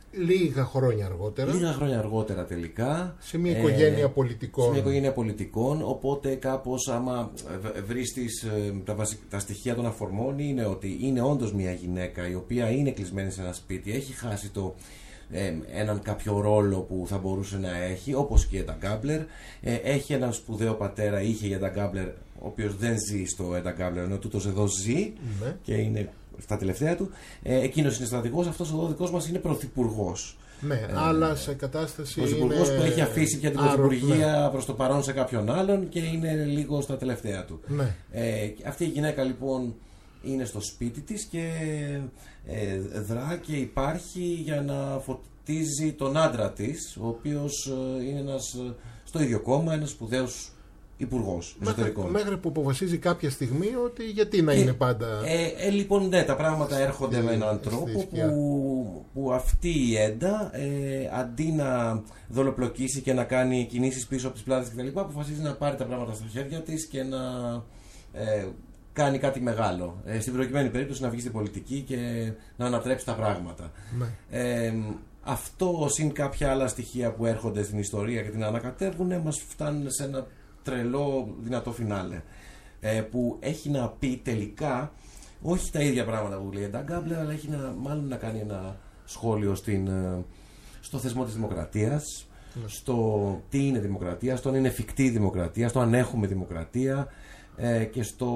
λίγα χρόνια αργότερα. Λίγα χρόνια αργότερα τελικά. Σε μια οικογένεια ε, πολιτικών. Σε μια οικογένεια πολιτικών. Οπότε κάπως άμα βρεις τις, τα, βασι, τα στοιχεία των αφορμών είναι ότι είναι όντως μια γυναίκα η οποία είναι κλεισμένη σε ένα σπίτι, έχει χάσει το, ε, έναν κάποιο ρόλο που θα μπορούσε να έχει, όπως και η Edda Gabler. Ε, έχει έναν σπουδαίο πατέρα, είχε η Edda Gabler, ο οποίος δεν ζει στο Edda Gabler, ενώ τούτος εδώ ζει Ναι. και είναι στα τελευταία του. Ε, εκείνος είναι στρατηγός, αυτός εδώ δικός μας είναι πρωθυπουργός. Ναι, Ε, αλλά σε κατάσταση. Πρωθυπουργός είναι... που έχει αφήσει πια την Άρο- πρωθυπουργία ναι. προς το παρόν σε κάποιον άλλον και είναι λίγο στα τελευταία του. Ναι. Ε, αυτή η γυναίκα λοιπόν είναι στο σπίτι της και ε, δρά και υπάρχει για να φωτίζει τον άντρα της, ο οποίος ε, είναι ένας, ε, στο ίδιο κόμμα, ένας σπουδαίος υπουργός Μέχρι, εσωτερικών. μέχρι που αποφασίζει κάποια στιγμή ότι γιατί να Και, είναι πάντα. Ε, ε, λοιπόν, ναι, τα πράγματα έρχονται στη- με έναν στη τρόπο σκιά. που, που αυτή η Έντα, ε, αντί να δολοπλοκίσει και να κάνει κινήσεις πίσω από τις πλάτες κτλ., αποφασίζει να πάρει τα πράγματα στα χέρια της και να ε, κάνει κάτι μεγάλο. Ε, στην προκειμένη περίπτωση να βγει στην πολιτική και να ανατρέψει τα πράγματα. Ναι. Ε, αυτό συν κάποια άλλα στοιχεία που έρχονται στην ιστορία και την ανακατεύουν μας φτάνουν σε ένα τρελό δυνατό φινάλε, ε, που έχει να πει τελικά όχι τα ίδια πράγματα που λέει η Edda Gabler, αλλά έχει να, μάλλον να κάνει ένα σχόλιο στην, ε, στο θεσμό της δημοκρατίας, στο τι είναι δημοκρατία, στο αν είναι εφικτή η δημοκρατία, στο αν έχουμε δημοκρατία, ε, και στο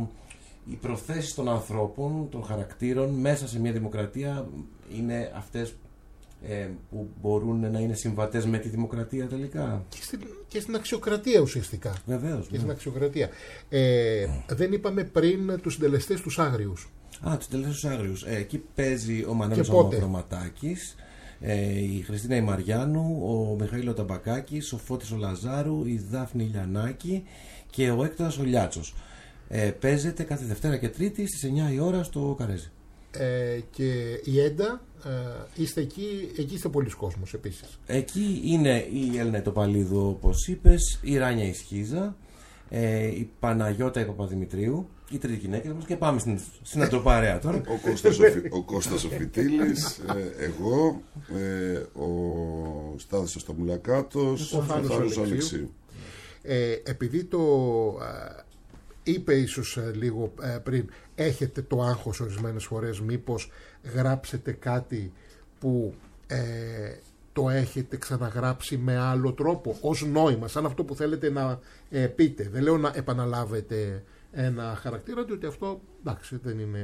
οι προθέσεις των ανθρώπων, των χαρακτήρων μέσα σε μια δημοκρατία είναι αυτές ε, που μπορούν να είναι συμβατές με τη δημοκρατία τελικά. Και στην, και στην αξιοκρατία ουσιαστικά. Βεβαίως. Και Ναι. στην αξιοκρατία. Ε, δεν είπαμε πριν τους συντελεστές τους άγριους. Α, τους τελευταίους άγριους. Ε, εκεί παίζει ο Μανώλης Και πότε? Αμαυροματάκης, ε, η Χριστίνα Ημαριάνου, ο Μιχαήλ Ταμπακάκης, ο Φώτης ο Λαζάρου, η Δάφνη Ηλιανάκη και ο Έκτορας ο Λιάτσος. Ε, παίζεται κάθε Δευτέρα και Τρίτη στις εννιά η ώρα στο Καρέζι. Ε, και η Έντα, ε, είστε εκεί, εκεί είστε πολλοί κόσμος επίσης. Εκεί είναι η Έλληνα Τοπαλίδου, όπως είπες, η Ράνια Ισχύζα, ε, η Παναγιώτα η Παπαδημητρίου, η τρίτη γυναίκα μας, και πάμε στην, στην αντροπαρέα τώρα. Ο Κώστας ο, Φι- ο, Κώστας ο Φιτίλης, ε, εγώ, ε, ο Στάθης ο Σταμουλακάτος, Ο ο Θάνος Θάνος ο Αλεξίου. Αλεξίου. Ε, επειδή το ε, είπε ίσως ε, λίγο ε, πριν, έχετε το άγχος ορισμένες φορές μήπως γράψετε κάτι που ε, το έχετε ξαναγράψει με άλλο τρόπο, ως νόημα, σαν αυτό που θέλετε να ε, πείτε. Δεν λέω να επαναλάβετε ένα χαρακτήρα, διότι αυτό, εντάξει, δεν είναι...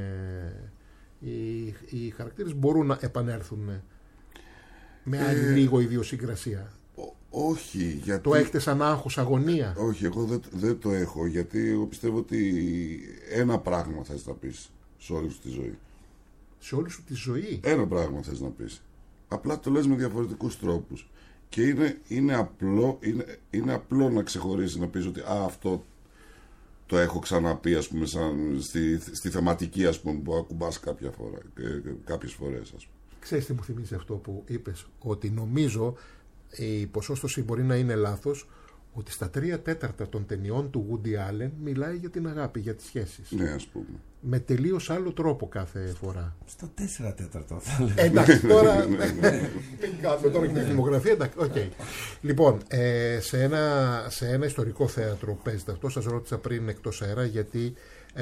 Οι, οι χαρακτήρες μπορούν να επανέλθουν με άλλη Ε, λίγο ιδιοσυγκρασία. Ο- όχι, γιατί... Το έχετε σαν άγχος, αγωνία. Όχι, εγώ δεν, δεν το έχω, γιατί εγώ πιστεύω ότι ένα πράγμα θες να πεις σε όλη σου τη ζωή. Σε όλη σου τη ζωή. Ένα πράγμα θες να πεις. Απλά το λες με διαφορετικούς τρόπους. Και είναι, είναι, απλό, είναι, είναι απλό να ξεχωρίσεις, να πεις ότι α, αυτό το έχω ξαναπεί, ας πούμε, σαν στη, στη θεματική, ας πούμε, που ακουμπάς κάποια φορά, και, κάποιες φορές, ας πούμε. Ξέρεις τι μου θυμίζει αυτό που είπες, ότι νομίζω η ποσόστοση μπορεί να είναι λάθος, ότι στα τρία τέταρτα των ταινιών του Woody Allen μιλάει για την αγάπη, για τις σχέσεις. Ναι, ας πούμε. Με τελείως άλλο τρόπο κάθε φορά. Στα τέσσερα τέταρτα θα λέω. Ε, εντάξει, τώρα. Μην κάνουμε τώρα και τη δημογραφία. Εντάξει, οκ. Λοιπόν, ε, σε, ένα, σε ένα ιστορικό θέατρο παίζεται αυτό. Σας ρώτησα πριν εκτός αέρα, γιατί ε,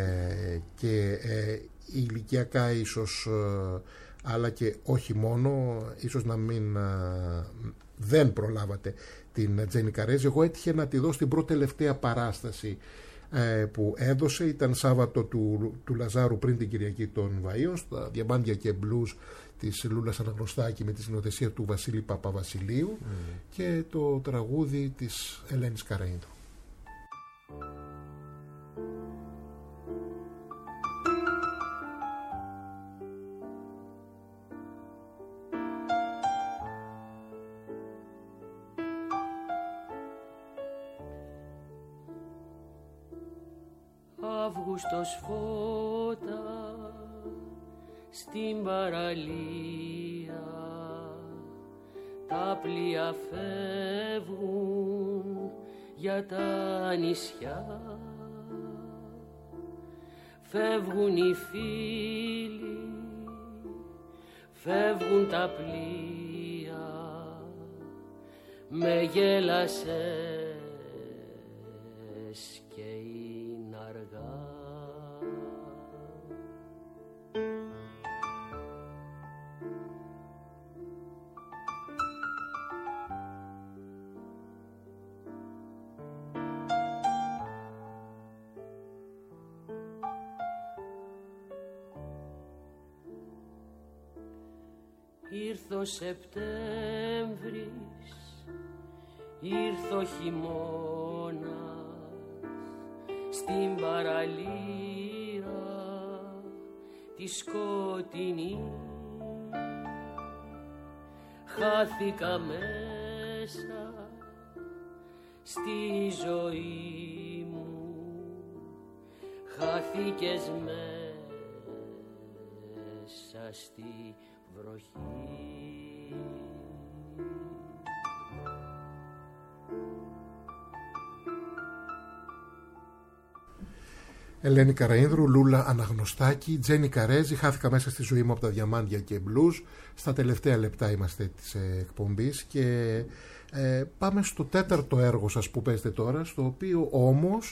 και ε, ηλικιακά ίσως, ε, αλλά και όχι μόνο, ίσως να μην ε, δεν προλάβατε την Τζένι Καρέζη. Εγώ έτυχε να τη δω στην πρώτη τελευταία παράσταση ε, που έδωσε. Ήταν Σάββατο του, του Λαζάρου πριν την Κυριακή των Βαΐων, στα διαμάντια και μπλουζ της Λούλας Αναγνωστάκη με τη συνοθεσία του Βασίλη Παπαβασιλείου mm. και το τραγούδι της Ελένης Καραΐντου. Αύγουστος φώτα στην παραλία, τα πλοία φεύγουν για τα νησιά, φεύγουν οι φίλοι, φεύγουν τα πλοία, με γέλασες και είναι αργά. Ήρθε ο Σεπτέμβρης, ήρθε ο χειμώνας, στην παραλία τη σκοτεινή. Χάθηκα μέσα στη ζωή μου, χάθηκες μέσα στη βροχή. Ελένη Καραΐνδρου, Λούλα Αναγνωστάκη, Τζένι Καρέζη. Χάθηκα μέσα στη ζωή μου από τα διαμάντια και μπλουζ. Στα τελευταία λεπτά είμαστε της εκπομπής και ε, πάμε στο τέταρτο έργο σας που παίζετε τώρα, στο οποίο όμως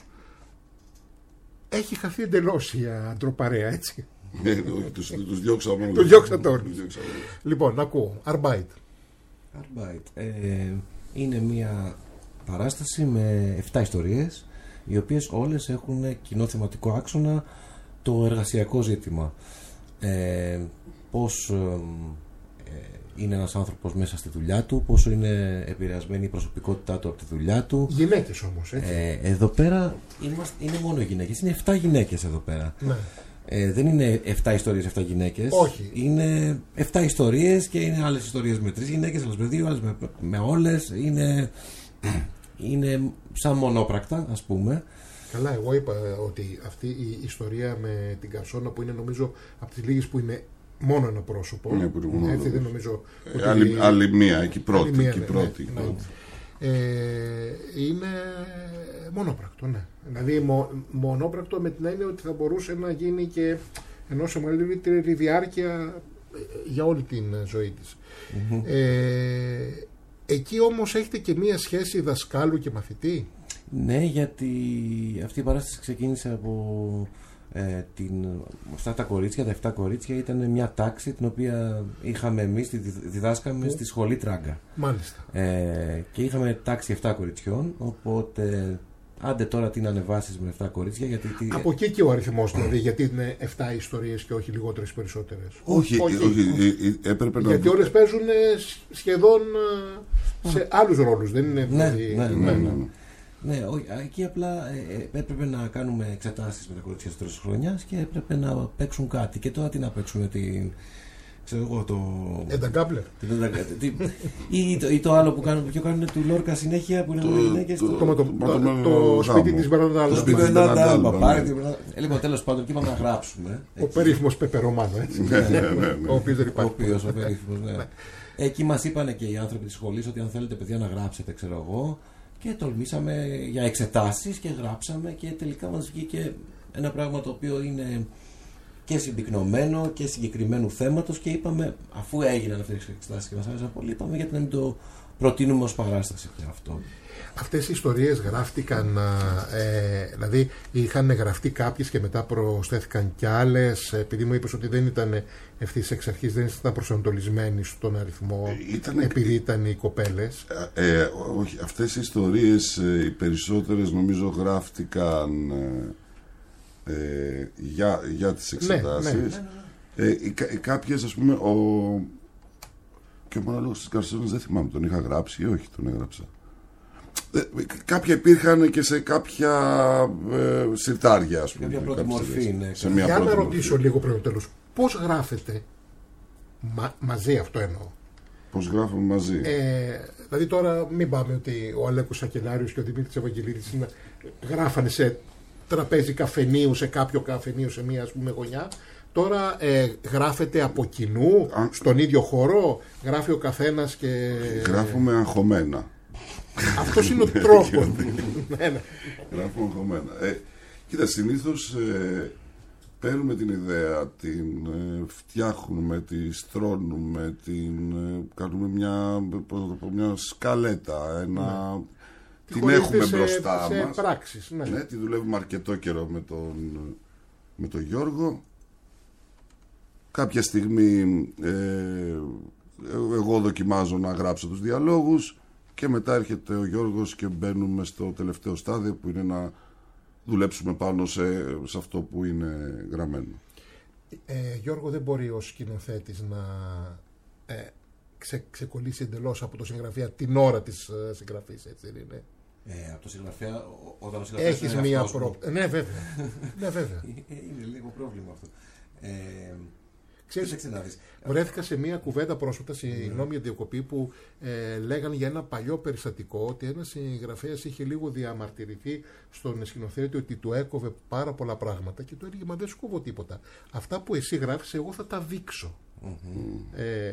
έχει χαθεί εντελώς η αντροπαρέα, έτσι. Ναι, τους, τους διώξαμε όλους. Τους διώξατε όλους. Λοιπόν, ακούω. Αρμπάιτ. Αρμπάιτ. Ε, είναι μια παράσταση με εφτά ιστορίες, οι οποίες όλες έχουν κοινό θεματικό άξονα το εργασιακό ζήτημα. Ε, πώς ε, είναι ένας άνθρωπος μέσα στη δουλειά του, πόσο είναι επηρεασμένη η προσωπικότητά του από τη δουλειά του. Γυναίκες όμως, έτσι. Ε, εδώ πέρα είμαστε, είναι μόνο γυναίκες, είναι εφτά γυναίκες εδώ πέρα. Ναι. Ε, δεν είναι εφτά ιστορίες, εφτά γυναίκες. Όχι. Είναι εφτά ιστορίες και είναι άλλες ιστορίες με τρεις γυναίκες, άλλες με δύο, άλλες με, με όλες. Είναι, είναι σαν μονόπρακτα, ας πούμε. Καλά, εγώ είπα ότι αυτή η ιστορία με την Καρσόνα, που είναι νομίζω από τις λίγες που είναι μόνο ένα πρόσωπο. Ναι, που είναι έτσι δεν νομίζω. Ε, ότι... άλλη, άλλη μία, εκεί πρώτη. Άλλη μία, εκεί ναι, πρώτη, ναι, πρώτη. Ναι. Ε, είναι μονόπρακτο, ναι. Δηλαδή μο, μονόπρακτο με την έννοια ότι θα μπορούσε να γίνει και ενώ σε μεγαλύτερη διάρκεια για όλη την ζωή της. Mm-hmm. Ε, εκεί όμως έχετε και μία σχέση δασκάλου και μαθητή. Ναι, γιατί αυτή η παράσταση ξεκίνησε από ε, την, αυτά τα κορίτσια, τα εφτά κορίτσια. Ήταν μια τάξη την οποία είχαμε εμείς, τη διδάσκαμε στη σχολή Τράγκα. Μάλιστα. Ε, και είχαμε τάξη εφτά κοριτσιών, οπότε άντε τώρα τι να ανεβάσεις με εφτά κορίτσια. Γιατί, τι... Από εκεί και ο αριθμός, δηλαδή, γιατί είναι εφτά ιστορίες και όχι λιγότερες περισσότερες. Όχι, όχι, όχι, όχι έπρεπε να... Γιατί όλες παίζουν σχεδόν σε άλλους ρόλους, δεν είναι... Ναι, δηλαδή... ναι, ναι, ναι, ναι. Ναι, εκεί απλά ε, έπρεπε να κάνουμε εξετάσεις με τα κορίτσια της τρίτης χρονιάς και έπρεπε να παίξουν κάτι. Και τώρα τι να παίξουμε, την... ξέρω εγώ, το... Ενταγκάπλερ. Ή, ή το άλλο που κάνουν, που κάνουν του Λόρκα συνέχεια, που είναι το, οι γυναίκες. Το, το, το, το, το, το, το σπίτι της Μπερναντάλ. Το σπίτι της Μπερναντάλ. Λοιπόν, τέλος πάντων, και είπαμε να γράψουμε. Ο περίφημος Πεπερομάνο, έτσι. Ο οποίος δεν υπάρχει. Ο οποίος, ο περίφημος, ναι. Εκεί μας είπανε και οι άνθρωποι της σχολής ότι αν θέλετε, παιδιά, να γράψετε, ξέρω εγώ. Και τολμήσαμε για εξετάσεις και γράψαμε και τελικά μας βγήκε ένα πράγμα το οποίο είναι και συμπυκνωμένο και συγκεκριμένου θέματος και είπαμε, αφού έγιναν αυτές τις εξετάσεις και μας άρεσαν πολύ, είπαμε γιατί να μην το προτείνουμε ως παράσταση και αυτό. Αυτές οι ιστορίες γράφτηκαν, ε, δηλαδή είχαν γραφτεί κάποιες και μετά προσθέθηκαν κι άλλες, επειδή μου είπες ότι δεν ήταν ευθύς εξ αρχής, δεν ήταν προσανατολισμένοι στον αριθμό, ήταν... επειδή ήταν οι κοπέλες. Ε, ε, όχι, αυτές οι ιστορίες, ε, οι περισσότερες νομίζω γράφτηκαν ε, ε, για, για τις εξετάσεις. Ναι, ναι, ναι. Ε, οι, οι, κάποιες, ας πούμε, ο... και ο μονόλογος της Καρσόνας δεν θυμάμαι, τον είχα γράψει ή όχι, τον έγραψα. Κάποια υπήρχαν και σε κάποια ε, συρτάρια, ας πούμε. Κάποια πρώτη μορφή, ναι. Σε μια Για να ρωτήσω μορφή. Λίγο πριν το τέλος, πώς γράφετε μα, μαζί, αυτό εννοώ. Πώς γράφουμε μαζί. Ε, δηλαδή τώρα μην πάμε ότι ο Αλέκος Σακελάριος και ο Δημήτρης Ευαγγελίδης γράφανε σε τραπέζι καφενείου, σε κάποιο καφενείο, σε μια, ας πούμε, γωνιά. Τώρα ε, γράφετε από κοινού, Α... στον ίδιο χώρο, γράφει ο καθένας και... Γράφουμε αγχωμένα. Αυτός είναι ο τρόπος. Γράφουμε αγχωμένα. Ε, κοίτα, συνήθως ε, παίρνουμε την ιδέα, την ε, φτιάχνουμε, τη στρώνουμε, την, ε, κάνουμε μια, πώς να το πω, μια σκαλέτα, ένα... Ναι. Την χωρίς έχουμε σε, μπροστά σε μας. πράξεις, ναι. Ναι, τη δουλεύουμε αρκετό καιρό με τον, με τον Γιώργο. Κάποια στιγμή ε, εγώ δοκιμάζω να γράψω τους διαλόγους και μετά έρχεται ο Γιώργος και μπαίνουμε στο τελευταίο στάδιο που είναι να δουλέψουμε πάνω σε, σε αυτό που είναι γραμμένο. Ε, Γιώργο, δεν μπορεί ο σκηνοθέτης να ε, ξε, ξεκολλήσει εντελώς από το συγγραφέα την ώρα της ε, συγγραφής, έτσι δεν είναι? Ε, από το συγγραφέα, όταν ο συγγραφέας Έχεις είναι μία αυτός προ... που... Ναι, βέβαια. Ναι, βέβαια. Είναι λίγο πρόβλημα αυτό. Ε, Ξέρεις, βρέθηκα σε μία κουβέντα πρόσφατα, συγγνώμη για διακοπή, που ε, λέγανε για ένα παλιό περιστατικό ότι ένας συγγραφέας είχε λίγο διαμαρτυρηθεί στον σκηνοθέτη ότι του έκοβε πάρα πολλά πράγματα και του έλεγε: μα δεν σου κόβω τίποτα. Αυτά που εσύ γράφεις, εγώ θα τα δείξω. Mm-hmm. Ε,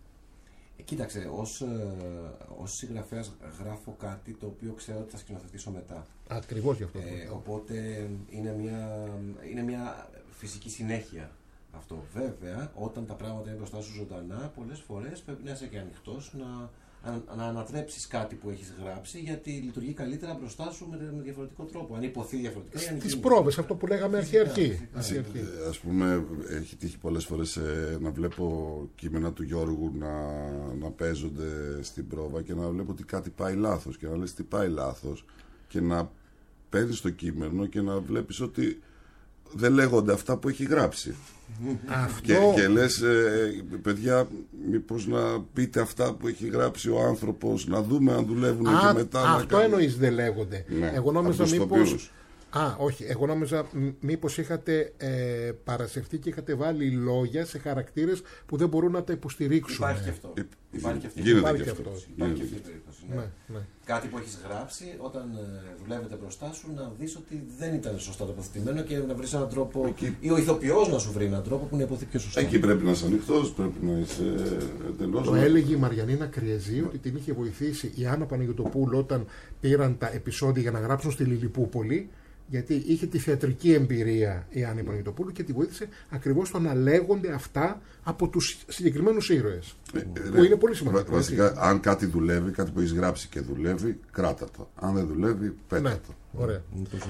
Κοίταξε, ως, ως συγγραφέας γράφω κάτι το οποίο ξέρω ότι θα σκηνοθετήσω μετά. Ακριβώς γι' αυτό. Ε, οπότε είναι μια, είναι μια φυσική συνέχεια αυτό. Βέβαια, όταν τα πράγματα είναι μπροστά σου ζωντανά, πολλές φορές πρέπει να είσαι και ανοιχτός να, να ανατρέψεις κάτι που έχεις γράψει, γιατί λειτουργεί καλύτερα μπροστά σου με, με διαφορετικό τρόπο. Αν υποθεί διαφορετικά ή αν στις πρόβες, αυτό που λέγαμε αρχή-αρχή. Ας πούμε, έχει τύχει πολλές φορές ε, να βλέπω κείμενα του Γιώργου να, να παίζονται στην πρόβα και να βλέπω ότι κάτι πάει λάθος και να λες τι πάει λάθος και να παίρνεις το κείμενο και να βλέπεις ότι δεν λέγονται αυτά που έχει γράψει. Αυτό... Και, και λες, ε, παιδιά, μήπως να πείτε αυτά που έχει γράψει ο άνθρωπος, να δούμε αν δουλεύουν. Α, και μετά αυτό να κάνουν... εννοείς δεν λέγονται. Ναι, εγώ νόμιζα μήπως... Α, όχι. Εγώ νόμιζα μήπως είχατε ε, παρασυρθεί και είχατε βάλει λόγια σε χαρακτήρες που δεν μπορούν να τα υποστηρίξουν. Υπάρχει και αυτό. Ε, Υπάρχει και αυτό. Γίνεται Υπάρχει και αυτό. αυτό. Υπάρχει και αυτή η περίπτωση. Ναι. Ναι, ναι. Κάτι που έχεις γράψει, όταν ε, δουλεύετε μπροστά σου, να δεις ότι δεν ήταν σωστά τοποθετημένο και να βρεις έναν τρόπο, εκεί... ή ο ηθοποιός να σου βρει έναν τρόπο που να υποθεί πιο σωστά. Εκεί πρέπει να είσαι ανοιχτός, πρέπει να είσαι εντελώς. Το έλεγε η Μαριανίνα Κρυεζή ότι την είχε βοηθήσει η Άννα Παναγιωτοπούλου όταν πήραν τα επεισόδια για να γράψουν στη Λιλιπούπολη. Γιατί είχε τη θεατρική εμπειρία η Άννη Παναγιωτοπούλου και τη βοήθησε ακριβώς στο να λέγονται αυτά από τους συγκεκριμένους ήρωες. Ε, που ε, είναι πολύ σημαντικό. Βα, βασικά, αν κάτι δουλεύει, κάτι που έχεις γράψει και δουλεύει, κράτα το. Αν δεν δουλεύει, πέτα ναι, το. ωραία.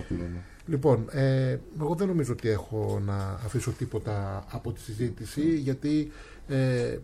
Λοιπόν, ε, εγώ δεν νομίζω ότι έχω να αφήσω τίποτα από τη συζήτηση, γιατί ε, ε,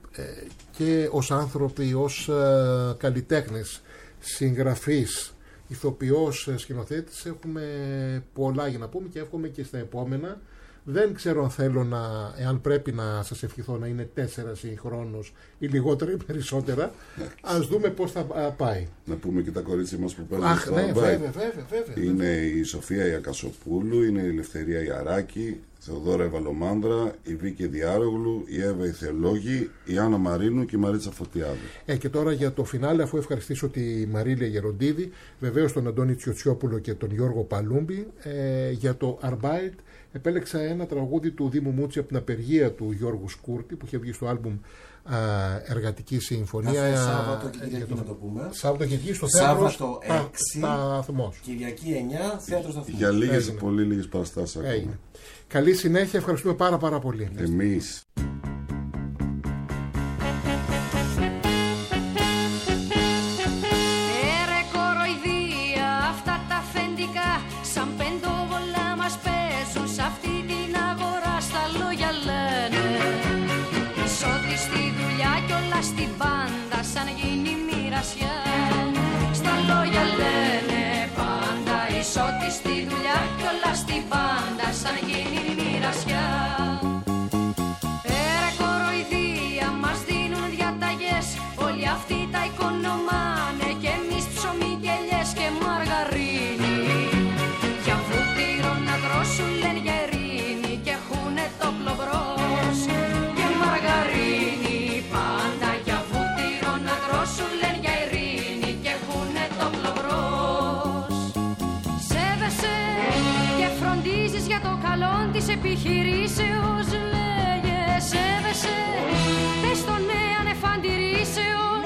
και ως άνθρωποι, ως ε, καλλιτέχνες, συγγραφείς, ηθοποιός, σκηνοθέτης, έχουμε πολλά για να πούμε και εύχομαι και στα επόμενα. Δεν ξέρω αν θέλω να, εάν πρέπει να σας ευχηθώ να είναι τέσσερα συγχρόνως ή λιγότερα ή περισσότερα. Ας δούμε πώς θα πάει. Να πούμε και τα κορίτσια μας που παίρνουν. Αχ, ναι, βέβαια, βέβαια, βέβαια. Είναι η Σοφία Ιακασοπούλου, είναι η Ελευθερία Ιαράκη, η Θεοδόρα Ευαλομάνδρα, η Βίκη Διάρογλου, η Εύα η Θεολόγη, η Άννα Μαρίνου και η Μαρίτσα Φωτιάδη. Ε, και τώρα για το φινάλε, αφού ευχαριστήσω τη Μαρίλια Γεροντίδη, βεβαίως τον Αντώνη Τσιοτσιόπουλο και τον Γιώργο Παλούμπη, ε, για το Arbeit επέλεξα ένα τραγούδι του Δήμου Μούτσι από την απεργία του Γιώργου Σκούρτη που είχε βγει στο άλμπουμ α, Εργατική Συμφωνία. Κάθε Σάββατο και Κυριακή να το πούμε. Σάββατο και Κυριακή στο θέατρο Σταθμός. Κυριακή εννιά, θέατρο Σταθμός. Για λίγες, πολύ λίγες παραστάσεις ακόμα. Καλή συνέχεια, ευχαριστούμε πάρα πάρα πολύ. Εμείς. Στα λόγια λένε πάντα ισότι στη δουλειά κι όλα στην πάντα σαν γίνει μοιρασιά. Πέρα κοροϊδία μας δίνουν διαταγές, όλοι αυτοί τα οικονομάνε και εμείς ψωμί και ελιές και μαργαρίνη. Για βούτυρο να τρώσουν λένε για ειρήνη και έχουνε το πλοβρός και μαργαρίνη πάντα. Για βούτυρο να τρώσουν λένε για ειρήνη και έχουνε το πλοβρός. Σέβεσαι και φροντίζεις για το καλό της επιχειρήσεως, λέγε σέβεσαι, πες το ναι ανεφαντηρήσεως.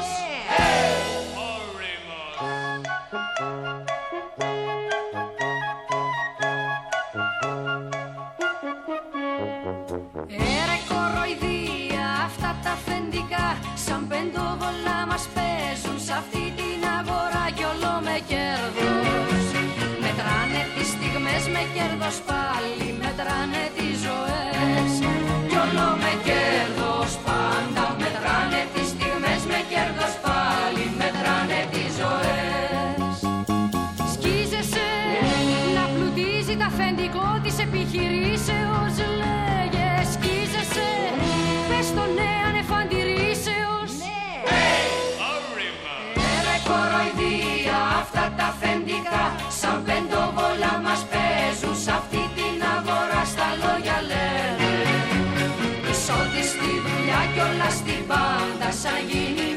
Ναι. πεντόβολα μας παίζουν σ' αυτή την αγορά κι όλο με κέρδος. Μετράνε τις στιγμές με κέρδος πάλι, μετράνε τις ζωές κι όλο με κέρδος πάντα. Μετράνε τις στιγμές με κέρδος πάλι, μετράνε τις ζωές. Σκίζεσαι να πλουτίζει τα αφεντικό της επιχειρήσεως, λέγε σκίζεσαι, πες το ναι ανεφαντηρήσεως. Ναι! Ε, ρε κοροϊδία αυτά τα αφεντικά, σαν πεντόβολα μας παίζουν σ' αυτή την αγορά, στα λόγια λένε. Ισότι στη δουλειά κι όλα στην πάντα, σαν γίνει